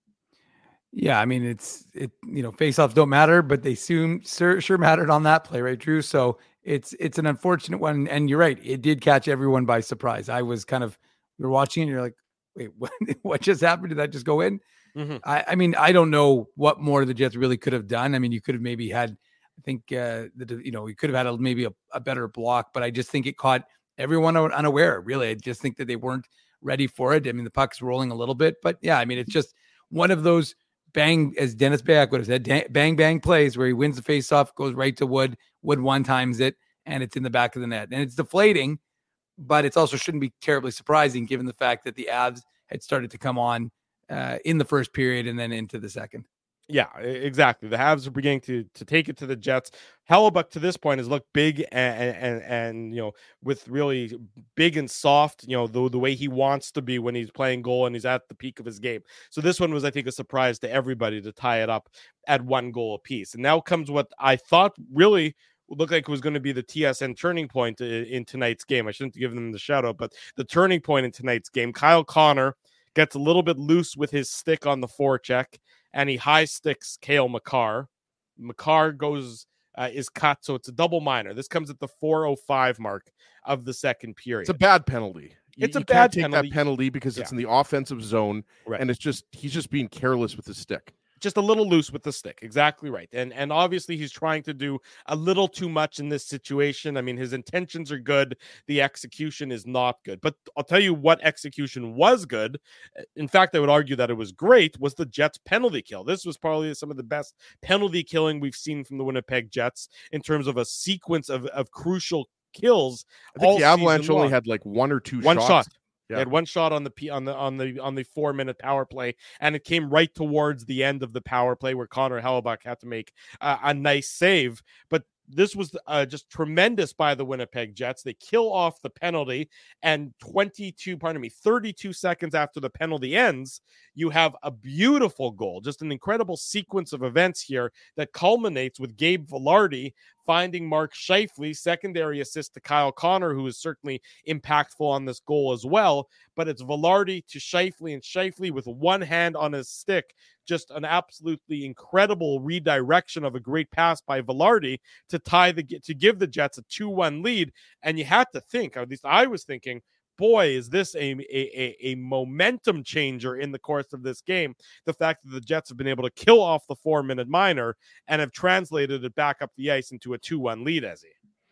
Yeah, I mean, it's, it, you know, faceoffs don't matter, but they soon sure, sure mattered on that play, right, Drew? So it's, it's an unfortunate one. And you're right. It did catch everyone by surprise. I was kind of, you're watching and you're like, wait, what, what just happened? Did that just go in? Mm-hmm. I, I mean, I don't know what more the Jets really could have done. I mean, you could have maybe had, I think, uh, the, you know, you could have had a, maybe a, a better block, but I just think it caught everyone unaware, really. I just think that they weren't ready for it. I mean, the puck's rolling a little bit, but yeah, I mean, it's just one of those bang, as Dennis Bayak would have said, bang, bang plays where he wins the faceoff, goes right to Wood, Wood one times it, and it's in the back of the net. And it's deflating, but it's also shouldn't be terribly surprising given the fact that the Avs had started to come on uh, in the first period and then into the second. Yeah, exactly. The Habs are beginning to to take it to the Jets. Hellebuyck to this point has looked big and, and and you know, with really big and soft, you know, the the way he wants to be when he's playing goal and he's at the peak of his game. So this one was, I think, a surprise to everybody to tie it up at one goal apiece. And now comes what I thought really looked like it was going to be the T S N turning point in, in tonight's game. I shouldn't give them the shout out, but the turning point in tonight's game. Kyle Connor gets a little bit loose with his stick on the forecheck, and he high sticks Cale Makar. Makar goes uh, is cut, so it's a double minor. This comes at the four oh five mark of the second period. It's a bad penalty. You, it's a you bad can't take penalty. that penalty because it's yeah. in the offensive zone, right. and it's just he's just being careless with his stick. Just a little loose with the stick. Exactly right. And and obviously he's trying to do a little too much in this situation. I mean, his intentions are good. The execution is not good. But I'll tell you what execution was good. In fact, I would argue that it was great, was the Jets penalty kill. This was probably some of the best penalty killing we've seen from the Winnipeg Jets in terms of a sequence of, of crucial kills. I think the Avalanche only had like one or two one shots. shot. Yeah. They had one shot on the P, on the on the on the four minute power play, and it came right towards the end of the power play where Connor Hellebuyck had to make uh, a nice save. But this was uh, just tremendous by the Winnipeg Jets. They kill off the penalty, and twenty-two, pardon me, thirty-two seconds after the penalty ends, you have a beautiful goal, just an incredible sequence of events here that culminates with Gabe Vilardi finding Mark Scheifele, secondary assist to Kyle Connor, who is certainly impactful on this goal as well. But it's Vilardi to Scheifele, and Scheifele with one hand on his stick, just an absolutely incredible redirection of a great pass by Vilardi to tie the to give the Jets a two one lead. And you had to think, or at least I was thinking, boy, is this a, a, a momentum changer in the course of this game. The fact that the Jets have been able to kill off the four-minute minor and have translated it back up the ice into a two one lead, Ezzy.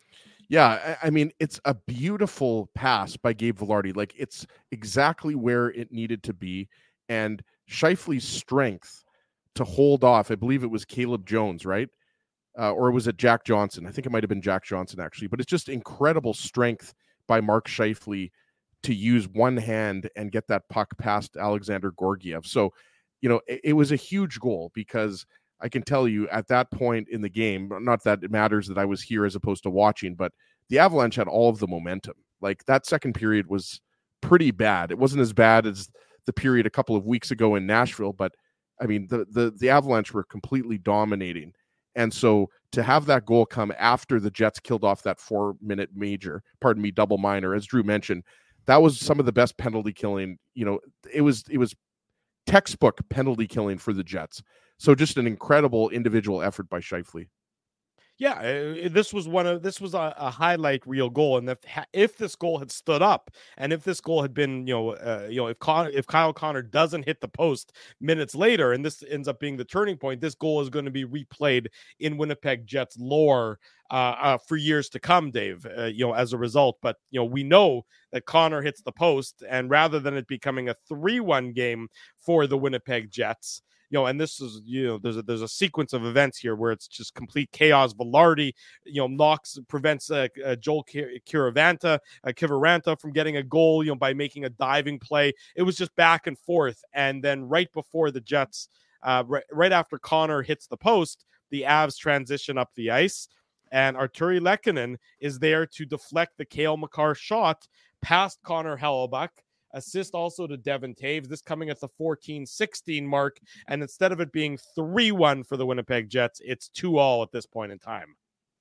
Yeah, I mean, it's a beautiful pass by Gabe Vilardi. Like, it's exactly where it needed to be. And Scheifele's strength to hold off, I believe it was Caleb Jones, right? Uh, or was it Jack Johnson? I think it might have been Jack Johnson, actually. But it's just incredible strength by Mark Scheifele to use one hand and get that puck past Alexander Gorgiev. So, you know, it, it was a huge goal because I can tell you at that point in the game, not that it matters that I was here as opposed to watching, but the Avalanche had all of the momentum. Like, that second period was pretty bad. It wasn't as bad as the period a couple of weeks ago in Nashville, but I mean, the the, the Avalanche were completely dominating. And so to have that goal come after the Jets killed off that four-minute major, pardon me, double minor, as Drew mentioned, that was some of the best penalty killing. You know, it was it was textbook penalty killing for the Jets. So just an incredible individual effort by Scheifele. Yeah, uh, this was one of this was a, a highlight reel goal, and if if this goal had stood up, and if this goal had been, you know, uh, you know, if Con- if Kyle Connor doesn't hit the post minutes later, and this ends up being the turning point, this goal is going to be replayed in Winnipeg Jets lore uh, uh, for years to come, Dave. Uh, you know, as a result, but you know, we know that Connor hits the post, and rather than it becoming a three one game for the Winnipeg Jets, you know, and this is, you know, there's a, there's a sequence of events here where it's just complete chaos. Velarde, you know, knocks, prevents uh, uh, Joel Kiviranta, uh, Kiviranta from getting a goal, you know, by making a diving play. It was just back and forth. And then right before the Jets, uh, right, right after Connor hits the post, the Avs transition up the ice, and Artturi Lehkonen is there to deflect the Cale Makar shot past Connor Hellebuyck. Assist also to Devon Toews, this coming at the fourteen sixteen mark. And instead of it being three one for the Winnipeg Jets, it's two all at this point in time.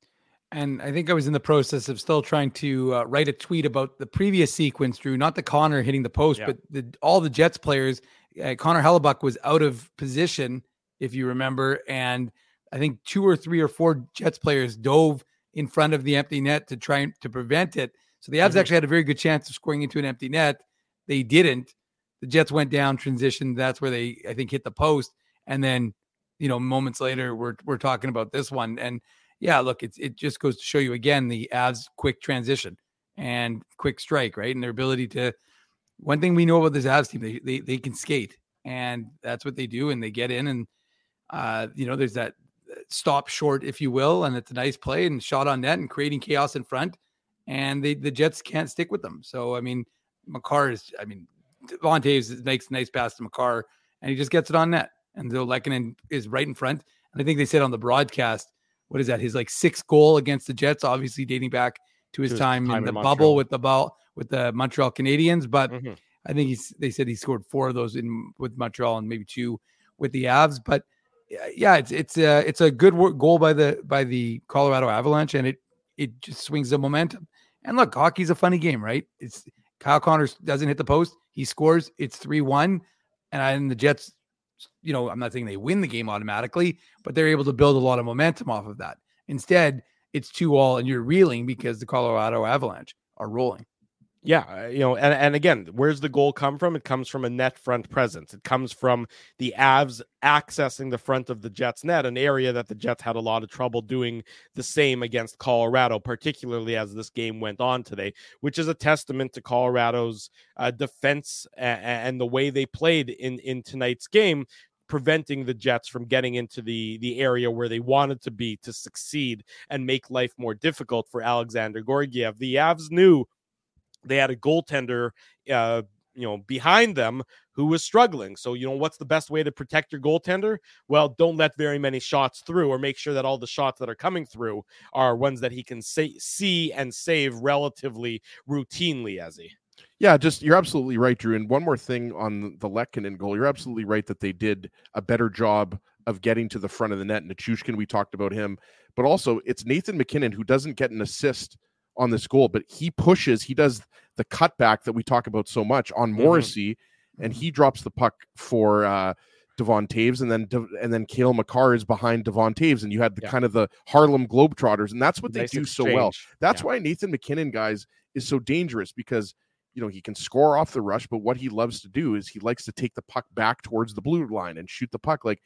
And I think I was in the process of still trying to uh, write a tweet about the previous sequence, Drew, not the Connor hitting the post, yeah. but the, all the Jets players. Uh, Connor Hellebuyck was out of position, if you remember. And I think two or three or four Jets players dove in front of the empty net to try and to prevent it. So the Avs mm-hmm. actually had a very good chance of scoring into an empty net. They didn't. The Jets went down, transitioned. That's where they, I think, hit the post. And then, you know, moments later, we're we're talking about this one. And yeah, look, it's it just goes to show you again the Avs quick transition and quick strike, right? And their ability to. One thing we know about this Avs team, they they they can skate, and that's what they do. And they get in, and uh, you know, there's that stop short, if you will, and it's a nice play and shot on net and creating chaos in front. And they the Jets can't stick with them. So I mean. Makar is, I mean, Devon Toews makes a nice pass to Makar, and he just gets it on net. And though Lehkonen is right in front, and I think they said on the broadcast, what is that? His like sixth goal against the Jets, obviously dating back to his, his time, time in the in bubble with the ball with the Montreal Canadiens. But mm-hmm. I think he's they said he scored four of those in with Montreal and maybe two with the Avs. But yeah, it's it's a it's a good work goal by the by the Colorado Avalanche, and it it just swings the momentum. And look, hockey's a funny game, right? It's Kyle Connor doesn't hit the post. He scores. It's three one. And, I, and the Jets, you know, I'm not saying they win the game automatically, but they're able to build a lot of momentum off of that. Instead, it's two all, and you're reeling because the Colorado Avalanche are rolling. Yeah, you know, and, and again, where's the goal come from? It comes from a net front presence. It comes from the Avs accessing the front of the Jets net, an area that the Jets had a lot of trouble doing the same against Colorado, particularly as this game went on today, which is a testament to Colorado's uh, defense and, and the way they played in, in tonight's game, preventing the Jets from getting into the, the area where they wanted to be to succeed and make life more difficult for Alexander Georgiev. The Avs knew they had a goaltender, uh, you know, behind them who was struggling. So, you know, what's the best way to protect your goaltender? Well, don't let very many shots through, or make sure that all the shots that are coming through are ones that he can say, see and save relatively routinely, as he. Yeah, just you're absolutely right, Drew. And one more thing on the Lehkonen goal. You're absolutely right that they did a better job of getting to the front of the net. And Nichushkin, we talked about him, but also it's Nathan MacKinnon who doesn't get an assist on this goal, but he pushes, he does the cutback that we talk about so much on Morrissey, mm-hmm. and he drops the puck for uh, Devon Toews, and then and then Cale Makar is behind Devon Toews, and you had the yeah. kind of the Harlem Globetrotters, and that's what nice they do exchange. so well. That's yeah. why Nathan MacKinnon, guys, is so dangerous, because you know he can score off the rush, but what he loves to do is he likes to take the puck back towards the blue line and shoot the puck. Like,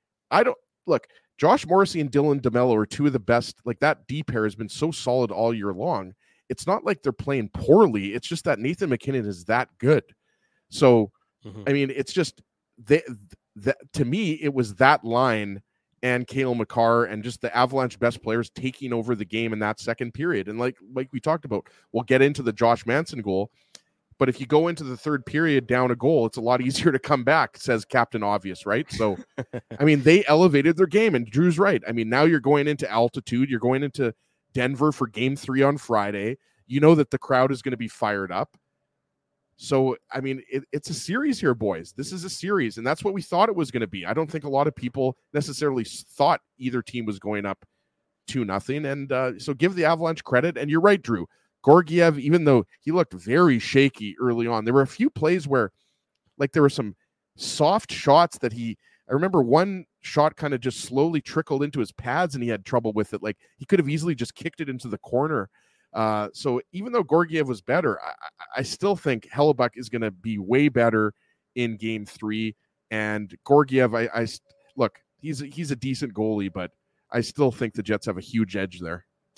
I don't look. Josh Morrissey and Dylan DeMello are two of the best. Like, that D pair has been so solid all year long. It's not like they're playing poorly. It's just that Nathan MacKinnon is that good. So, mm-hmm. I mean, it's just they, that to me, it was that line and Cale Makar and just the Avalanche best players taking over the game in that second period. And like like we talked about, we'll get into the Josh Manson goal. But if you go into the third period down a goal, it's a lot easier to come back, says Captain Obvious, right? So, I mean, they elevated their game, and Drew's right. I mean, now you're going into altitude. You're going into Denver for game three on Friday. You know that the crowd is going to be fired up. So, I mean, it, it's a series here, boys. This is a series, and that's what we thought it was going to be. I don't think a lot of people necessarily thought either team was going up two nothing. And uh, so give the Avalanche credit. And you're right, Drew. Georgiev, even though he looked very shaky early on, there were a few plays where, like, there were some soft shots that he, I remember one shot kind of just slowly trickled into his pads and he had trouble with it. Like, he could have easily just kicked it into the corner. Uh, so even though Georgiev was better, I, I still think Hellebuyck is going to be way better in game three. And Georgiev, I, I look, he's, he's a decent goalie, but I still think the Jets have a huge edge there.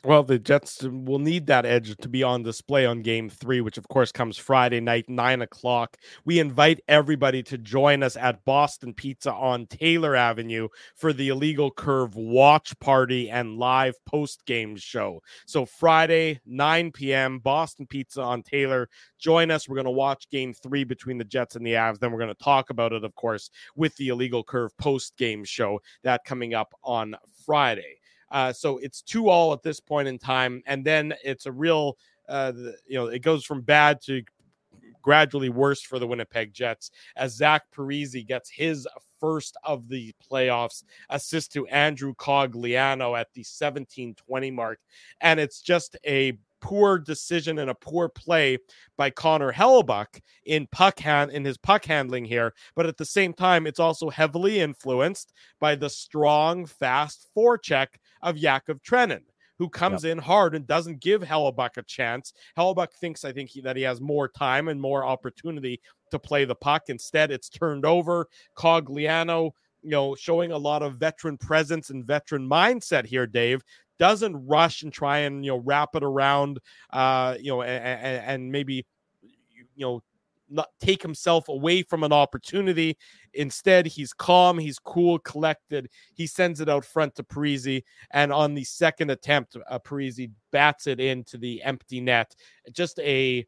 Well, the Jets will need that edge to be on display on game three, which of course comes Friday night, nine o'clock. We invite everybody to join us at Boston Pizza on Taylor Avenue for the Illegal Curve watch party and live post-game show. So Friday, nine p.m., Boston Pizza on Taylor. Join us. We're going to watch game three between the Jets and the Avs. Then we're going to talk about it, of course, with the Illegal Curve post-game show, that coming up on Friday. Uh, so it's two all at this point in time. And then it's a real, uh, you know, it goes from bad to gradually worse for the Winnipeg Jets as Zach Parise gets his first of the playoffs assist to Andrew Cogliano at the seventeen twenty mark. And it's just a poor decision and a poor play by Connor Hellebuyck in puck hand in his puck handling here. But at the same time, it's also heavily influenced by the strong, fast forecheck of Yakov Trenin, who comes yep. in hard and doesn't give Hellebuyck a chance. Hellebuyck thinks, I think, he, that he has more time and more opportunity to play the puck. Instead, it's turned over. Cogliano, you know, showing a lot of veteran presence and veteran mindset here, Dave, doesn't rush and try and, you know, wrap it around, uh, you know, and, and maybe, you know, not take himself away from an opportunity. Instead, he's calm, he's cool, collected. He sends it out front to Parise, and on the second attempt, uh, Parise bats it into the empty net. Just a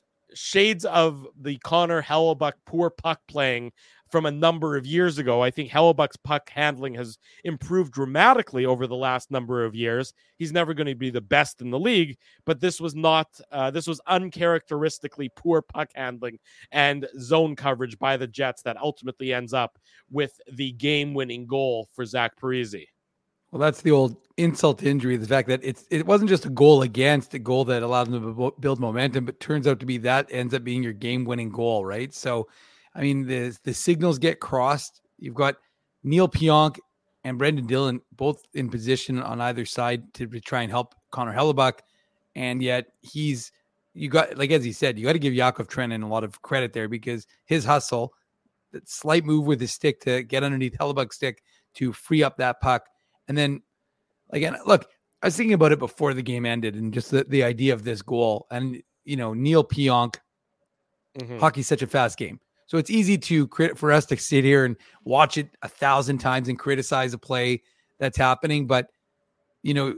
shades of the Connor Hellebuyck poor puck playing from a number of years ago. I think Hellebuyck's puck handling has improved dramatically over the last number of years. He's never going to be the best in the league, but this was not, uh, this was uncharacteristically poor puck handling and zone coverage by the Jets that ultimately ends up with the game-winning goal for Zach Parise. Well, that's the old insult to injury, the fact that it's it wasn't just a goal against, a goal that allowed them to build momentum, but turns out to be that ends up being your game-winning goal, right? So, I mean, the the signals get crossed. You've got Neil Pionk and Brendan Dillon both in position on either side to try and help Connor Hellebuyck, and yet he's you got like as he said, you got to give Yakov Trenin a lot of credit there because his hustle, that slight move with his stick to get underneath Hellebuck's stick to free up that puck, and then again, look, I was thinking about it before the game ended, and just the, the idea of this goal, and you know, Neil Pionk, mm-hmm. hockey's such a fast game. So it's easy to crit for us to sit here and watch it a thousand times and criticize a play that's happening. But, you know,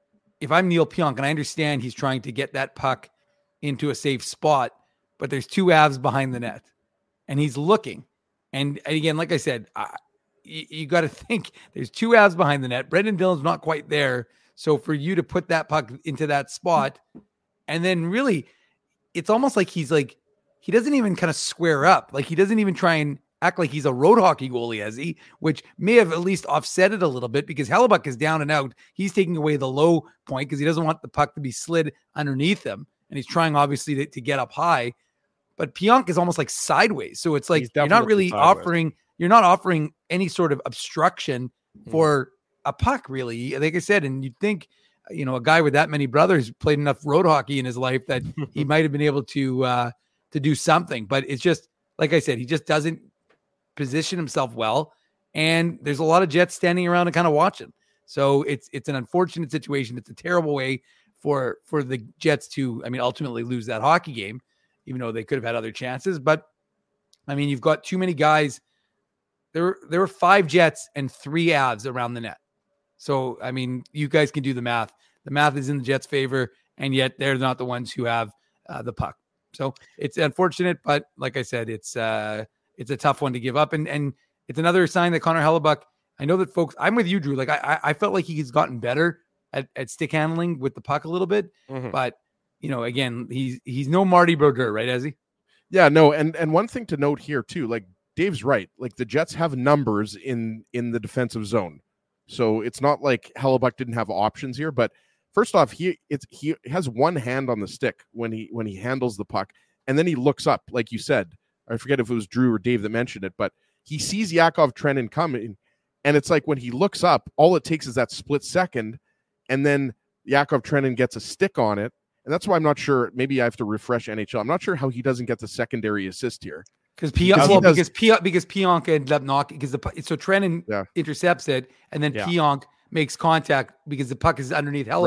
if I'm Neil Pionk and I understand he's trying to get that puck into a safe spot, but there's two Avs behind the net and he's looking. And again, like I said, I, you, you got to think there's two Avs behind the net. Brendan Dillon's not quite there. So for you to put that puck into that spot, and then really it's almost like he's like, he doesn't even kind of square up. Like he doesn't even try and act like he's a road hockey goalie, as he, which may have at least offset it a little bit because Hellebuyck is down and out. He's taking away the low point because he doesn't want the puck to be slid underneath him. And he's trying obviously to, to get up high, but Pionk is almost like sideways. So it's like, you're not really sideways. offering, you're not offering any sort of obstruction mm-hmm. for a puck really. Like I said, and you'd think, you know, a guy with that many brothers played enough road hockey in his life that he might've been able to, uh, to do something, but it's just, like I said, he just doesn't position himself well. And there's a lot of Jets standing around and kind of watching. So it's, it's an unfortunate situation. It's a terrible way for, for the Jets to, I mean, ultimately lose that hockey game, even though they could have had other chances. But I mean, you've got too many guys. There were, there were five Jets and three Avs around the net. So, I mean, you guys can do the math. The math is in the Jets' favor, and yet they're not the ones who have uh, the puck. So it's unfortunate, but like I said, it's uh, it's a tough one to give up. And and it's another sign that Connor Hellebuyck, I know that folks, I'm with you, Drew. Like I I felt like he's gotten better at, at stick handling with the puck a little bit. Mm-hmm. But, you know, again, he's he's no Marty Brodeur, right, Ezzy? Yeah, no. And and one thing to note here, too, like Dave's right. Like the Jets have numbers in in the defensive zone. So it's not like Hellebuyck didn't have options here, but first off, he it's he has one hand on the stick when he when he handles the puck, and then he looks up, like you said. I forget if it was Drew or Dave that mentioned it, but he sees Yakov Trenin coming, and it's like when he looks up, all it takes is that split second, and then Yakov Trenin gets a stick on it, and that's why I'm not sure. Maybe I have to refresh N H L. I'm not sure how he doesn't get the secondary assist here. Because Pionk, well, because Pionk, because Pionk ended up knocking because the so Trenin yeah. intercepts it, and then yeah. Pionk makes contact because the puck is underneath Hellebuyck, right.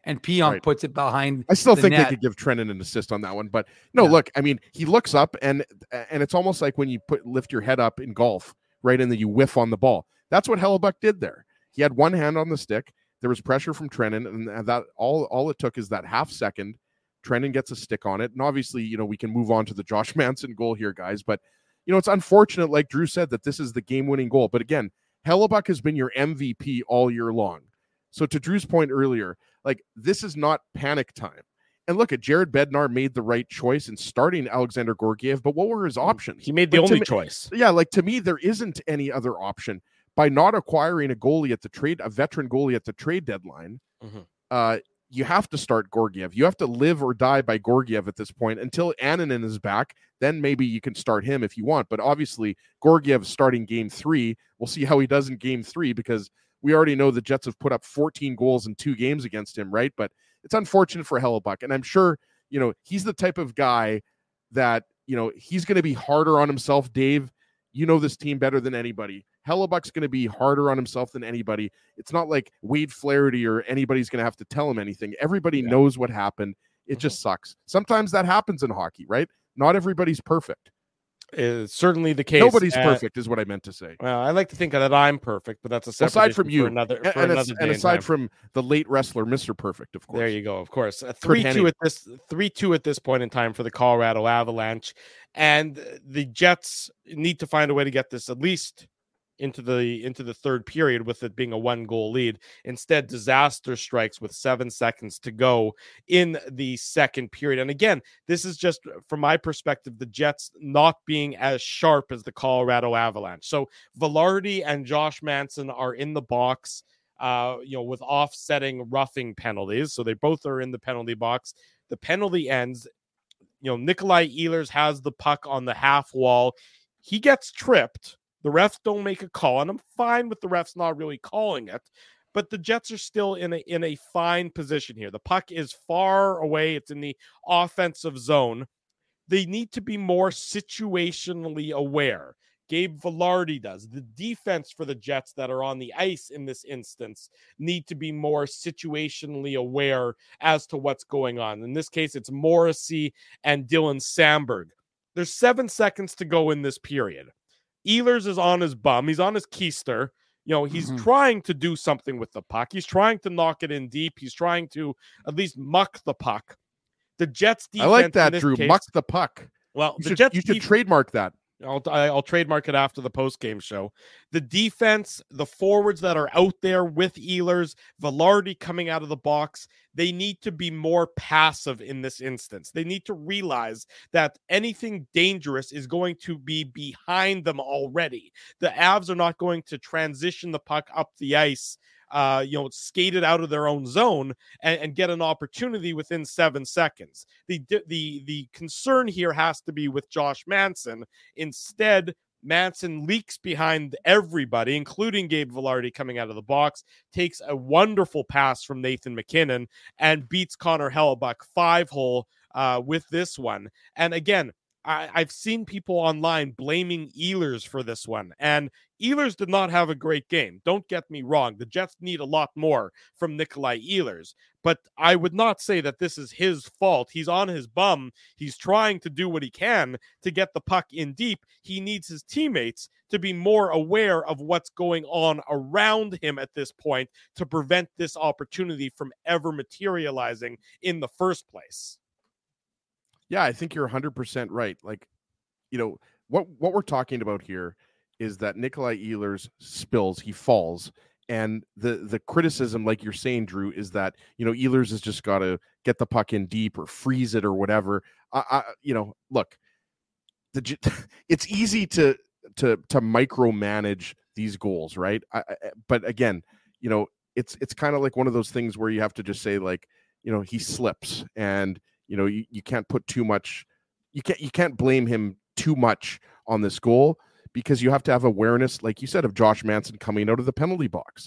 and Pionk Right. puts it behind. I still the think net. they could give Trennan an assist on that one, but no, Yeah. look, I mean, he looks up and and it's almost like when you put lift your head up in golf, right, and then you whiff on the ball. That's what Hellebuck did there. He had one hand on the stick. There was pressure from Trennan, and that all all it took is that half second. Trennan gets a stick on it, and obviously, you know, we can move on to the Josh Manson goal here, guys. But you know, it's unfortunate, like Drew said, that this is the game-winning goal. But again, Hellebuck has been your M V P all year long. So to Drew's point earlier, like this is not panic time. And look at Jared Bednar made the right choice in starting Alexander Gorgiev, but what were his options? He made the Like, only me, choice. Yeah, like to me, there isn't any other option. By not acquiring a goalie at the trade, a veteran goalie at the trade deadline, mm-hmm. uh, you have to start Gorgiev. You have to live or die by Gorgiev at this point until Annunen is back. Then maybe you can start him if you want. But obviously, Gorgiev starting game three. We'll see how he does in game three because we already know the Jets have put up fourteen goals in two games against him, right? But it's unfortunate for Hellebuck. And I'm sure, you know, he's the type of guy that, you know, he's going to be harder on himself. Dave, you know this team better than anybody. Hellebuck's going to be harder on himself than anybody. It's not like Wade Flaherty or anybody's going to have to tell him anything. Everybody yeah. knows what happened. It mm-hmm. just sucks. Sometimes that happens in hockey, right? Not everybody's perfect. It's certainly the case. Nobody's uh, perfect is what I meant to say. Well, I like to think that I'm perfect, but that's a separate aside from you, for another, for and, another and aside from the late wrestler, Mister Perfect, of course. There you go. Of course, a three two at this three two at this point in time for the Colorado Avalanche, and the Jets need to find a way to get this at least into the into the third period with it being a one goal lead. Instead, disaster strikes with seven seconds to go in the second period. And again, this is just from my perspective, the Jets not being as sharp as the Colorado Avalanche. So Velarde and Josh Manson are in the box, uh, you know, with offsetting roughing penalties. So they both are in the penalty box. The penalty ends. You know, Nikolai Ehlers has the puck on the half wall. He gets tripped. The refs don't make a call, and I'm fine with the refs not really calling it. But the Jets are still in a in a fine position here. The puck is far away. It's in the offensive zone. They need to be more situationally aware. Gabe Velarde does. The defense for the Jets that are on the ice in this instance need to be more situationally aware as to what's going on. In this case, it's Morrissey and Dylan Samberg. There's seven seconds to go in this period. Ehlers is on his bum. He's on his keister. You know, he's mm-hmm. trying to do something with the puck. He's trying to knock it in deep. He's trying to at least muck the puck. The Jets defense. I like that, in this Drew. Case, muck the puck. Well, you the should, Jets you should def- trademark that. I'll, I'll trademark it after the post-game show. The defense, the forwards that are out there with Ehlers, Velarde coming out of the box, they need to be more passive in this instance. They need to realize that anything dangerous is going to be behind them already. The Avs are not going to transition the puck up the ice, uh, you know, skate it out of their own zone and, and get an opportunity within seven seconds. The, the, the concern here has to be with Josh Manson. Instead, Manson leaks behind everybody, including Gabe Velarde coming out of the box, takes a wonderful pass from Nathan MacKinnon and beats Connor Hellebuck five-hole uh, with this one. And again, I, I've seen people online blaming Ehlers for this one, and Ehlers did not have a great game. Don't get me wrong. The Jets need a lot more from Nikolai Ehlers, but I would not say that this is his fault. He's on his bum. He's trying to do what he can to get the puck in deep. He needs his teammates to be more aware of what's going on around him at this point to prevent this opportunity from ever materializing in the first place. Yeah, I think you're one hundred percent right. Like, you know, what what we're talking about here is that Nikolai Ehlers spills, he falls, and the the criticism, like you're saying, Drew, is that, you know, Ehlers has just got to get the puck in deep or freeze it or whatever. I, I you know, look, the it's easy to to to micromanage these goals, right? I, I, but again, you know, it's it's kind of like one of those things where you have to just say, like, you know, he slips and. You know, you, you can't put too much, you can't you can't blame him too much on this goal because you have to have awareness, like you said, of Josh Manson coming out of the penalty box.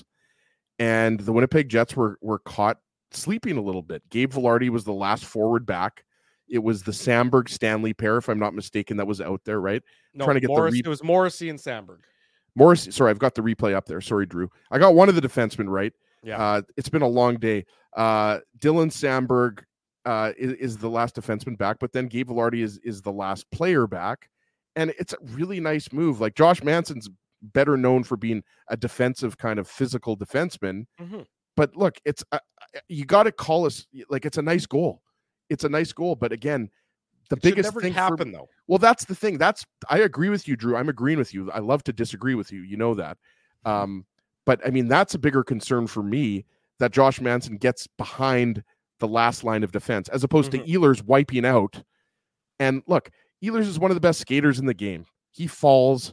And the Winnipeg Jets were were caught sleeping a little bit. Gabe Velarde was the last forward back. It was the Samberg Stanley pair, if I'm not mistaken, that was out there, right? No, trying to get Morris, the re- it was Morrissey and Samberg. Morrissey, sorry, I've got the replay up there. Sorry, Drew. I got one of the defensemen right. Yeah. Uh, it's been a long day. Uh, Dylan Sandberg uh, is, is the last defenseman back, but then Gabe Vilardi is is the last player back, and it's a really nice move. Like Josh Manson's better known for being a defensive kind of physical defenseman, mm-hmm. but look, it's uh, you got to call us like it's a nice goal. It's a nice goal, but again, the it biggest never thing happen for, though. Well, that's the thing. That's I agree with you, Drew. I'm agreeing with you. I love to disagree with you. You know that. Um, but I mean, that's a bigger concern for me that Josh Manson gets behind the last line of defense as opposed mm-hmm. to Ehlers wiping out. And look, Ehlers is one of the best skaters in the game. He falls.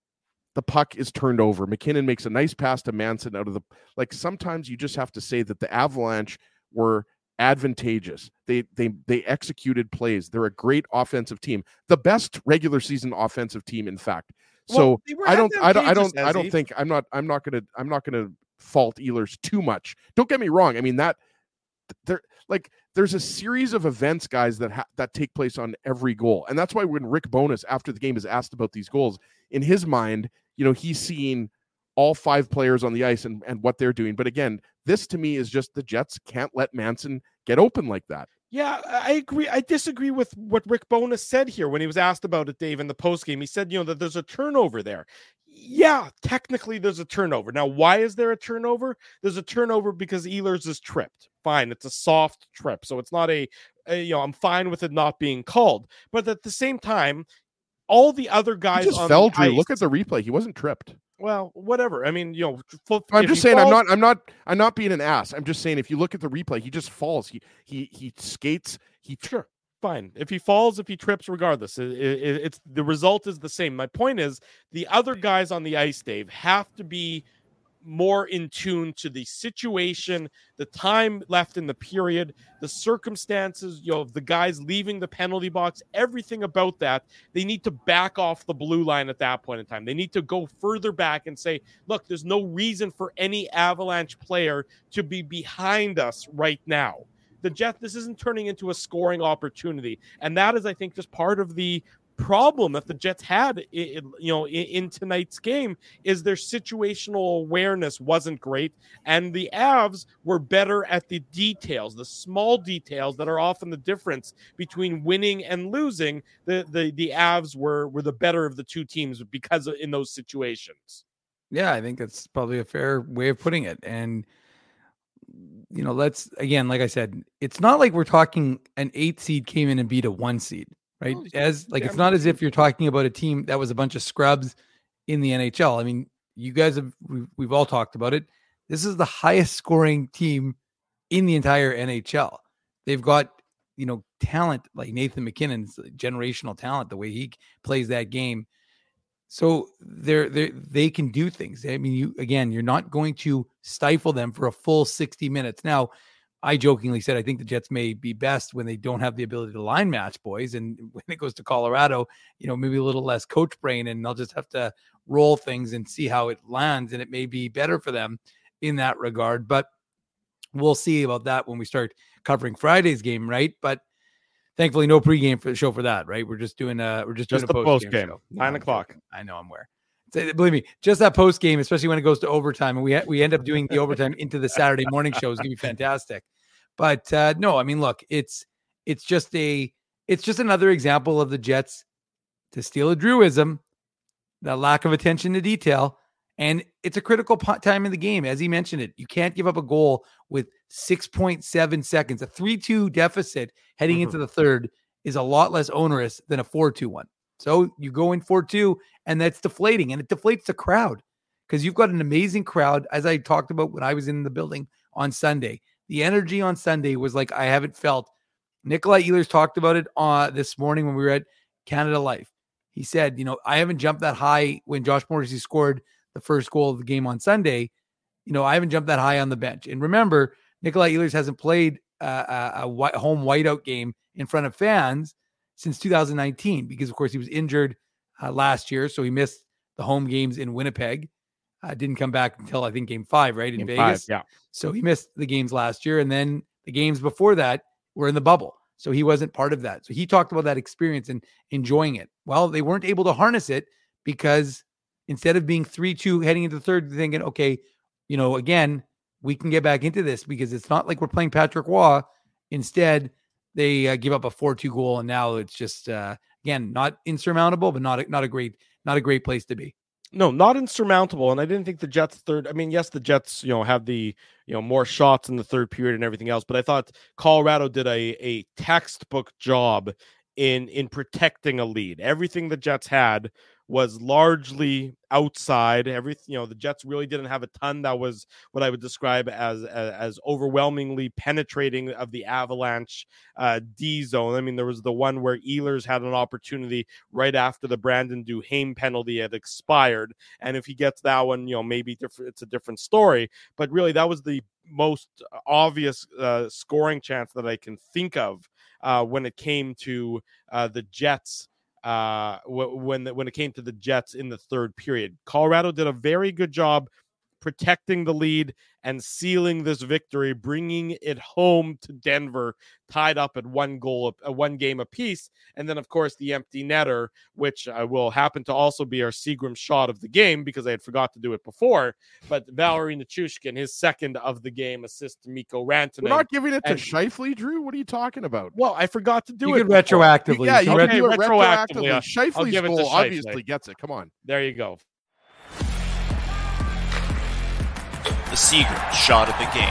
The puck is turned over. McKinnon makes a nice pass to Manson out of the, like sometimes you just have to say that the Avalanche were advantageous. They they they executed plays. They're a great offensive team. The best regular season offensive team, in fact. So well, I don't I don't I don't I don't think I'm not I'm not gonna I'm not gonna fault Ehlers too much. Don't get me wrong. I mean that there like there's a series of events, guys, that ha- that take place on every goal. And that's why when Rick Bowness after the game is asked about these goals, in his mind, you know, he's seeing all five players on the ice and, and what they're doing. But again, this to me is just the Jets can't let Manson get open like that. Yeah, I agree. I disagree with what Rick Bowness said here when he was asked about it, Dave, in the postgame. He said, you know, that there's a turnover there. Yeah, technically there's a turnover. Now, why is there a turnover? There's a turnover because Ehlers is tripped. Fine, it's a soft trip. So it's not a, a you know, I'm fine with it not being called. But at the same time, all the other guys he just on fell, the Drew. ice, Look at the replay. He wasn't tripped. Well, whatever. I mean, you know, f- I'm if just he saying falls, I'm not I'm not I'm not being an ass. I'm just saying if you look at the replay, he just falls. He he he skates. He sure fine. If he falls, if he trips, regardless, it, it, it's the result is the same. My point is the other guys on the ice, Dave, have to be more in tune to the situation, the time left in the period, the circumstances, you know, the guys leaving the penalty box, everything about that. They need to back off the blue line at that point in time. They need to go further back and say, look, there's no reason for any Avalanche player to be behind us right now. The Jets, this isn't turning into a scoring opportunity. And that is, I think, just part of the problem that the Jets had, you know, in tonight's game is their situational awareness wasn't great, and the Avs were better at the details, the small details that are often the difference between winning and losing. The the the Avs were were the better of the two teams because of, in those situations. Yeah, I think that's probably a fair way of putting it. And you know, let's again, like I said, it's not like we're talking an eight seed came in and beat a one seed. Right. As like, it's not as if you're talking about a team that was a bunch of scrubs in the N H L. I mean, you guys have, we've, we've all talked about it. This is the highest scoring team in the entire N H L. They've got, you know, talent like Nathan McKinnon's generational talent, the way he plays that game. So they're, they're, they can do things. I mean, you, again, you're not going to stifle them for a full sixty minutes. Now, I jokingly said I think the Jets may be best when they don't have the ability to line match, boys. And when it goes to Colorado, you know, maybe a little less coach brain, and they'll just have to roll things and see how it lands. And it may be better for them in that regard. But we'll see about that when we start covering Friday's game, right? But thankfully, no pregame for the show for that, right? We're just doing a we're just, just doing a post game, game, nine o'clock. I know I'm aware. Believe me, just that post game, especially when it goes to overtime, and we ha- we end up doing the overtime into the Saturday morning show, is going to be fantastic. But uh, no, I mean, look, it's it's just a it's just another example of the Jets, to steal a Drewism, the lack of attention to detail, and it's a critical time in the game. As he mentioned it, you can't give up a goal with six point seven seconds. A three two deficit heading mm-hmm. into the third is a lot less onerous than a four two one. So you go in four two, and that's deflating, and it deflates the crowd because you've got an amazing crowd, as I talked about when I was in the building on Sunday. The energy on Sunday was like I haven't felt. Nikolai Ehlers talked about it uh, this morning when we were at Canada Life. He said, you know, I haven't jumped that high when Josh Morrissey scored the first goal of the game on Sunday. You know, I haven't jumped that high on the bench. And remember, Nikolai Ehlers hasn't played uh, a, a white, home whiteout game in front of fans since two thousand nineteen because, of course, he was injured uh, last year. So he missed the home games in Winnipeg. Uh, didn't come back until, I think, game five, right, in game Vegas. Five, yeah. So he missed the games last year. And then the games before that were in the bubble. So he wasn't part of that. So he talked about that experience and enjoying it. Well, they weren't able to harness it because instead of being three two heading into the third, thinking, okay, you know, again, we can get back into this because it's not like we're playing Patrick Waugh. Instead, they uh, give up a four two goal, and now it's just uh, again not insurmountable, but not a, not a great not a great place to be. No, not insurmountable. And I didn't think the Jets third. I mean, yes, the Jets, you know, have the, you know, more shots in the third period and everything else. But I thought Colorado did a, a textbook job in, in protecting a lead. Everything the Jets had was largely outside. Everything, you know, the Jets really didn't have a ton that was what I would describe as as, as overwhelmingly penetrating of the Avalanche uh, D zone. I mean, there was the one where Ehlers had an opportunity right after the Brandon Duhaime penalty had expired, and if he gets that one, you know, maybe different, it's a different story. But really, that was the most obvious uh, scoring chance that I can think of uh, when it came to uh, the Jets. Uh, when when it came to the Jets in the third period, Colorado did a very good job protecting the lead and sealing this victory, bringing it home to Denver, tied up at one goal, a one game apiece. And then, of course, the empty netter, which uh, will happen to also be our Seagram shot of the game because I had forgot to do it before. But Valerie Nichushkin, his second of the game, assist to Mikko Rantanen. We're not giving it to and, Scheifele, Drew. What are you talking about? Well, I forgot to do you it. You could retroactively. Yeah, you okay, can do it retroactively. retroactively. Uh, Scheifele's goal Scheifele. obviously gets it. Come on. There you go. The Seagram shot of the game.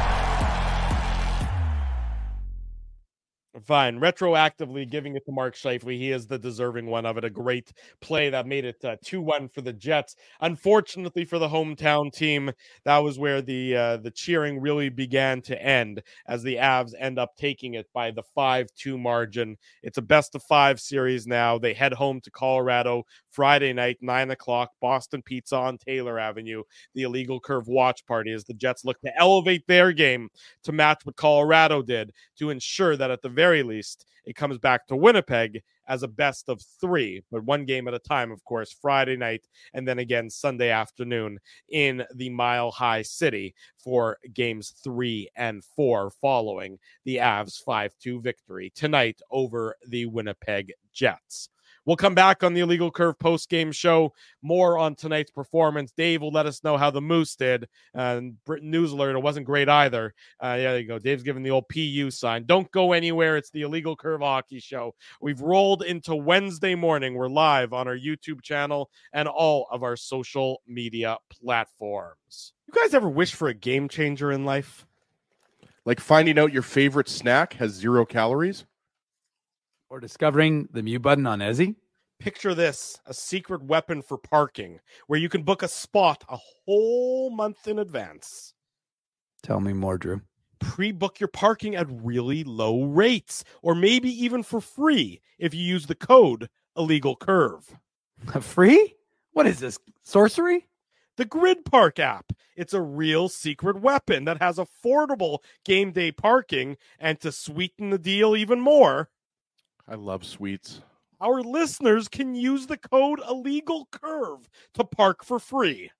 Fine. Retroactively giving it to Mark Scheifele. He is the deserving one of it. A great play that made it uh, two one for the Jets. Unfortunately for the hometown team, that was where the uh, the cheering really began to end as the Avs end up taking it by the five two margin. It's a best of five series now. They head home to Colorado Friday night, nine o'clock, Boston Pizza on Taylor Avenue, the Illegal Curve watch party as the Jets look to elevate their game to match what Colorado did to ensure that at the very least it comes back to Winnipeg as a best of three, but one game at a time, of course, Friday night and then again Sunday afternoon in the Mile High City for games three and four following the Avs five two victory tonight over the Winnipeg Jets. We'll come back on the Illegal Curve post-game show. More on tonight's performance. Dave will let us know how the Moose did. And uh, news alert, it wasn't great either. Uh, yeah, there you go. Dave's giving the old P U sign. Don't go anywhere. It's the Illegal Curve Hockey Show. We've rolled into Wednesday morning. We're live on our YouTube channel and all of our social media platforms. You guys ever wish for a game changer in life? Like finding out your favorite snack has zero calories? Or discovering the mute button on Ezzy? Picture this, a secret weapon for parking where you can book a spot a whole month in advance. Tell me more, Drew. Pre-book your parking at really low rates, or maybe even for free if you use the code Illegal Curve. Free? What is this, sorcery? The Grid Park app. It's a real secret weapon that has affordable game day parking, and to sweeten the deal even more, I love sweets. Our listeners can use the code Illegal Curve to park for free.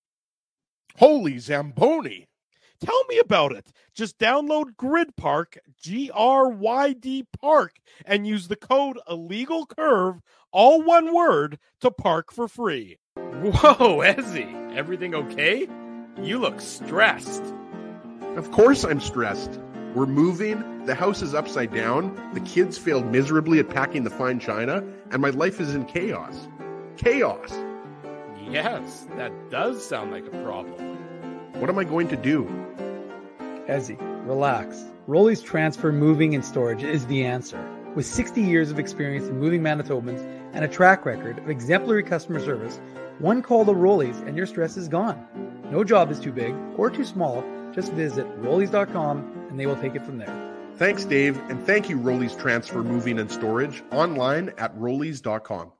Holy Zamboni. Tell me about it. Just download Grid Park, G R Y D Park, and use the code Illegal Curve, all one word, to park for free. Whoa, Ezzy, everything okay? You look stressed. Of course I'm stressed. We're moving, the house is upside down, the kids failed miserably at packing the fine china, and my life is in chaos. Chaos! Yes, that does sound like a problem. What am I going to do? Ezzy, relax. Rolly's Transfer Moving and Storage is the answer. With sixty years of experience in moving Manitobans and a track record of exemplary customer service, one call to Rolly's and your stress is gone. No job is too big or too small. Just visit rollies dot com and they will take it from there. Thanks, Dave, and thank you, Rollies Transfer Moving and Storage, online at rollies dot com.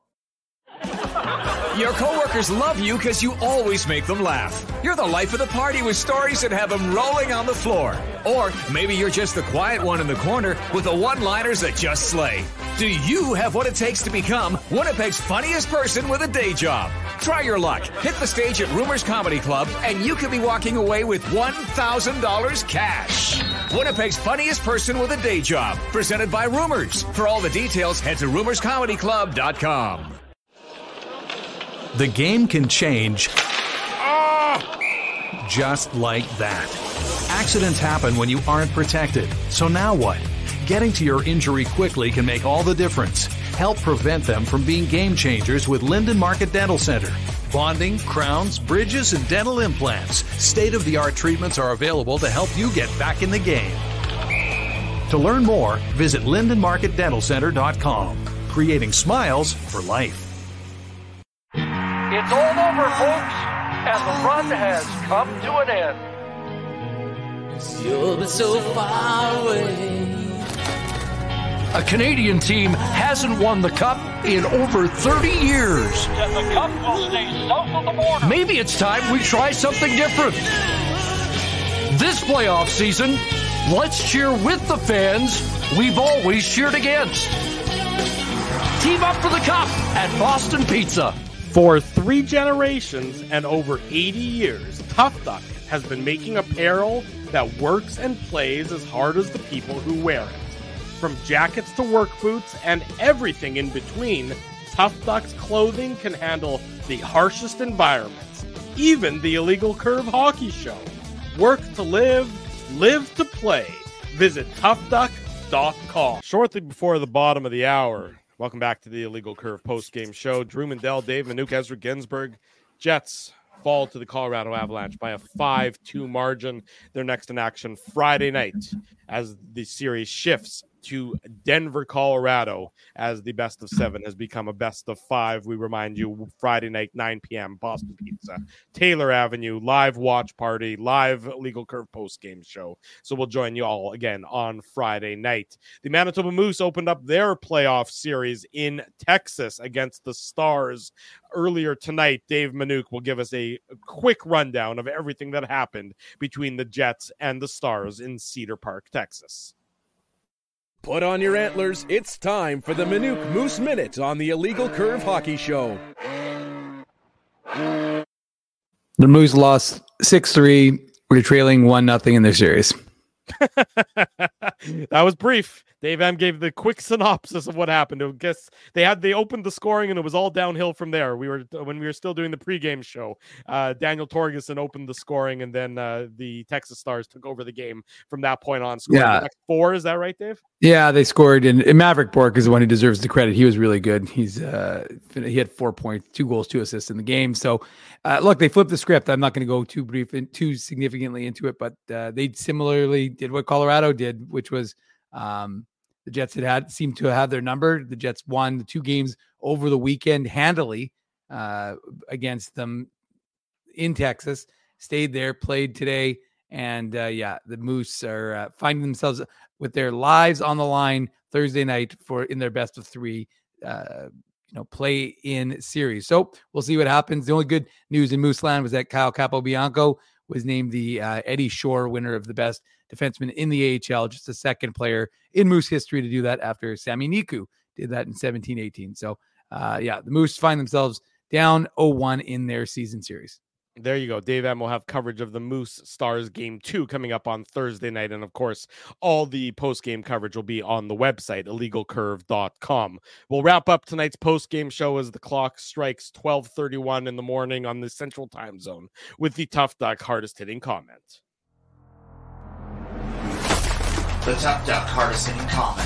Your coworkers love you because you always make them laugh. You're the life of the party with stories that have them rolling on the floor. Or maybe you're just the quiet one in the corner with the one-liners that just slay. Do you have what it takes to become Winnipeg's funniest person with a day job? Try your luck. Hit the stage at Rumors Comedy Club, and you could be walking away with one thousand dollars cash. Winnipeg's funniest person with a day job. Presented by Rumors. For all the details, head to rumors comedy club dot com. The game can change, just like that. Accidents happen when you aren't protected. So now what? Getting to your injury quickly can make all the difference. Help prevent them from being game changers with Linden Market Dental Center. Bonding, crowns, bridges, and dental implants. State-of-the-art treatments are available to help you get back in the game. To learn more, visit linden market dental center dot com. Creating smiles for life. It's all over, folks, and the run has come to an end. You'll be so far away. A Canadian team hasn't won the Cup in over thirty years. And the Cup will stay south of the border. Maybe it's time we try something different. This playoff season, let's cheer with the fans we've always cheered against. Team up for the Cup at Boston Pizza. For three generations and over eighty years, Tough Duck has been making apparel that works and plays as hard as the people who wear it. From jackets to work boots and everything in between, Tough Duck's clothing can handle the harshest environments, even the Illegal Curve Hockey Show. Work to live, live to play. Visit tough duck dot com. Shortly before the bottom of the hour, welcome back to the Illegal Curve post-game show. Drew Mandel, Dave Manuk, Ezra Ginsburg. Jets fall to the Colorado Avalanche by a five two margin. They're next in action Friday night as the series shifts to Denver, Colorado, as the best of seven has become a best of five. We remind you, Friday night, nine p.m., Boston Pizza, Taylor Avenue, live watch party, live Legal Curve post-game show. So we'll join you all again on Friday night. The Manitoba Moose opened up their playoff series in Texas against the Stars earlier tonight. Dave Manuk will give us a quick rundown of everything that happened between the Jets and the Stars in Cedar Park, Texas. Put on your antlers. It's time for the Manuk Moose Minute on the Illegal Curve Hockey Show. The Moose lost six three. We're trailing one nothing in their series. That was brief. Dave M gave the quick synopsis of what happened. I guess they had they opened the scoring and it was all downhill from there. We were when we were still doing the pregame show. Uh, Daniel Torgerson opened the scoring, and then uh, the Texas Stars took over the game from that point on. Scoring Yeah. the next four, is that right, Dave? Yeah, they scored, and, and Maverick Bork is the one who deserves the credit. He was really good. He's uh, he had four points, two goals, two assists in the game. So, uh, look, they flipped the script. I'm not going to go too brief and too significantly into it, but uh, they similarly did what Colorado did, which was um, the Jets had, had seemed to have their number. The Jets won the two games over the weekend handily uh, against them in Texas. Stayed there, played today. And uh, yeah, the Moose are uh, finding themselves with their lives on the line Thursday night for in their best of three, uh, you know, play in series. So we'll see what happens. The only good news in Moose land was that Kyle Capobianco was named the uh, Eddie Shore winner of the best defenseman in the A H L, just the second player in Moose history to do that after Sami Niku did that in seventeen eighteen. So uh, yeah, the Moose find themselves down oh one in their season series. There you go. Dave M will have coverage of the Moose Stars game two coming up on Thursday night. And of course, all the post-game coverage will be on the website, illegal curve dot com. We'll wrap up tonight's post-game show as the clock strikes twelve thirty-one in the morning on the Central Time Zone with the Tough Duck hardest hitting comment. The Tough Duck hardest hitting comment.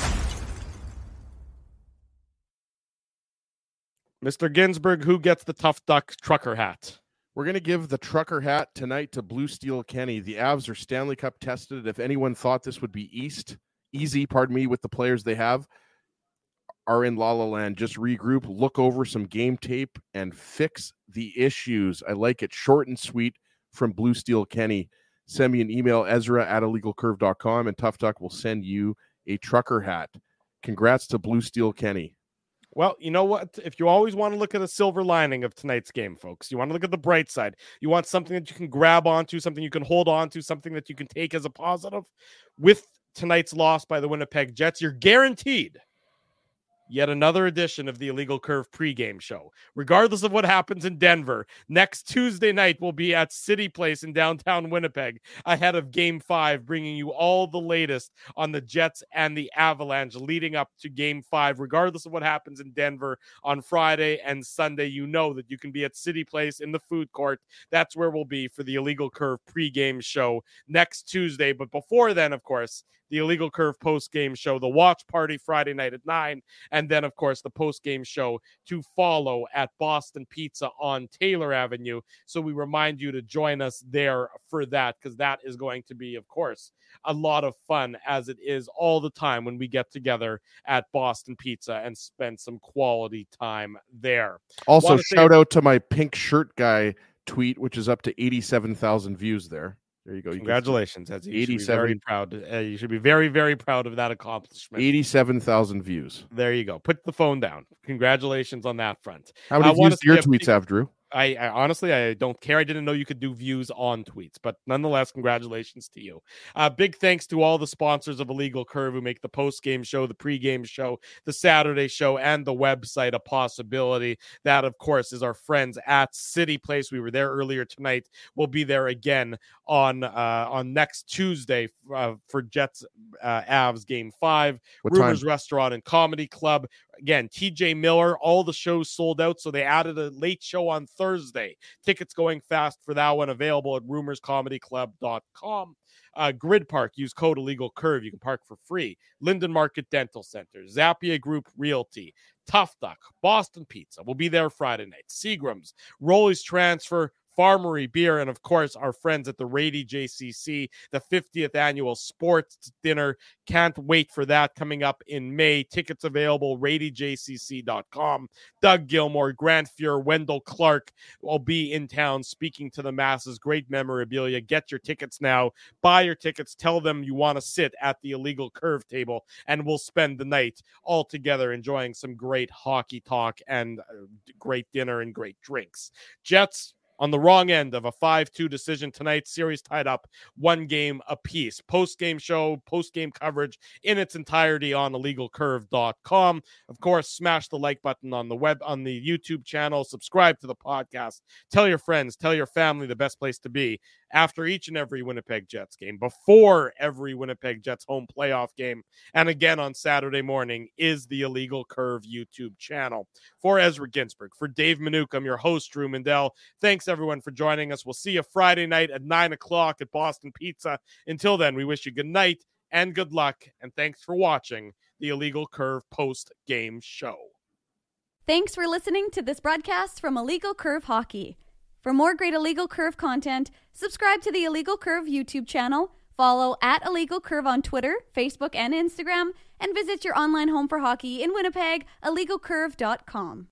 Mister Ginsburg, who gets the Tough Duck trucker hat? We're going to give the trucker hat tonight to Blue Steel Kenny. The Avs are Stanley Cup tested. If anyone thought this would be East, easy, pardon me, with the players they have, are in La La Land. Just regroup, look over some game tape, and fix the issues. I like it. Short and sweet from Blue Steel Kenny. Send me an email, Ezra at illegal curve dot com, and Tough Duck will send you a trucker hat. Congrats to Blue Steel Kenny. Well, you know what? If you always want to look at a silver lining of tonight's game, folks, you want to look at the bright side. You want something that you can grab onto, something you can hold on to, something that you can take as a positive. With tonight's loss by the Winnipeg Jets, you're guaranteed, yet another edition of the Illegal Curve pregame show. Regardless of what happens in Denver, next Tuesday night we'll be at City Place in downtown Winnipeg ahead of Game five, bringing you all the latest on the Jets and the Avalanche leading up to Game five. Regardless of what happens in Denver on Friday and Sunday, you know that you can be at City Place in the food court. That's where we'll be for the Illegal Curve pregame show next Tuesday. But before then, of course, the Illegal Curve post-game show, the watch party Friday night at nine, and then, of course, the post-game show to follow at Boston Pizza on Taylor Avenue. So we remind you to join us there for that, because that is going to be, of course, a lot of fun, as it is all the time when we get together at Boston Pizza and spend some quality time there. Also, Wanna shout say- out to my pink shirt guy tweet, which is up to eighty-seven thousand views there. There you go. You can- Congratulations. As you should be eighty-seven very proud. Uh, you should be very, very proud of that accomplishment. eighty-seven thousand views. There you go. Put the phone down. Congratulations on that front. How many I wanna views do your say a tweets big- have, Drew? I, I honestly, I don't care. I didn't know you could do views on tweets, but nonetheless, congratulations to you. Uh, big thanks to all the sponsors of Illegal Curve who make the post-game show, the pre-game show, the Saturday show, and the website a possibility. That, of course, is our friends at City Place. We were there earlier tonight. We'll be there again on uh, on next Tuesday uh, for Jets uh, Avs Game five. What Rumors time? Restaurant and Comedy Club. Again, T J Miller, all the shows sold out, so they added a late show on Thursday. Tickets going fast for that one, available at rumors comedy club dot com. Uh, Grid Park, use code Illegal Curve. You can park for free. Linden Market Dental Center, Zappia Group Realty, Tough Duck, Boston Pizza. We'll be there Friday night. Seagram's, Rolly's Transfer, Farmery Beer, and of course, our friends at the Rady J C C, the fiftieth annual sports dinner. Can't wait for that coming up in May. Tickets available, rady j c c dot com. Doug Gilmore, Grant Fuhr, Wendell Clark will be in town speaking to the masses. Great memorabilia. Get your tickets now. Buy your tickets. Tell them you want to sit at the Illegal Curve table, and we'll spend the night all together enjoying some great hockey talk and uh, great dinner and great drinks. Jets on the wrong end of a five two decision tonight. Series tied up one game apiece. Post-game show, post-game coverage in its entirety on illegal curve dot com. Of course, smash the like button on the web, on the YouTube channel. Subscribe to the podcast. Tell your friends, tell your family the best place to be after each and every Winnipeg Jets game, before every Winnipeg Jets home playoff game, and again on Saturday morning is the Illegal Curve YouTube channel. For Ezra Ginsburg, for Dave Minuk, I'm your host, Drew Mandel. Thanks, everyone, for joining us. We'll see you Friday night at nine o'clock at Boston Pizza. Until then, we wish you good night and good luck, and thanks for watching the Illegal Curve post-game show. Thanks for listening to this broadcast from Illegal Curve Hockey. For more great Illegal Curve content, subscribe to the Illegal Curve YouTube channel, follow at Illegal Curve on Twitter, Facebook, and Instagram, and visit your online home for hockey in Winnipeg, illegal curve dot com.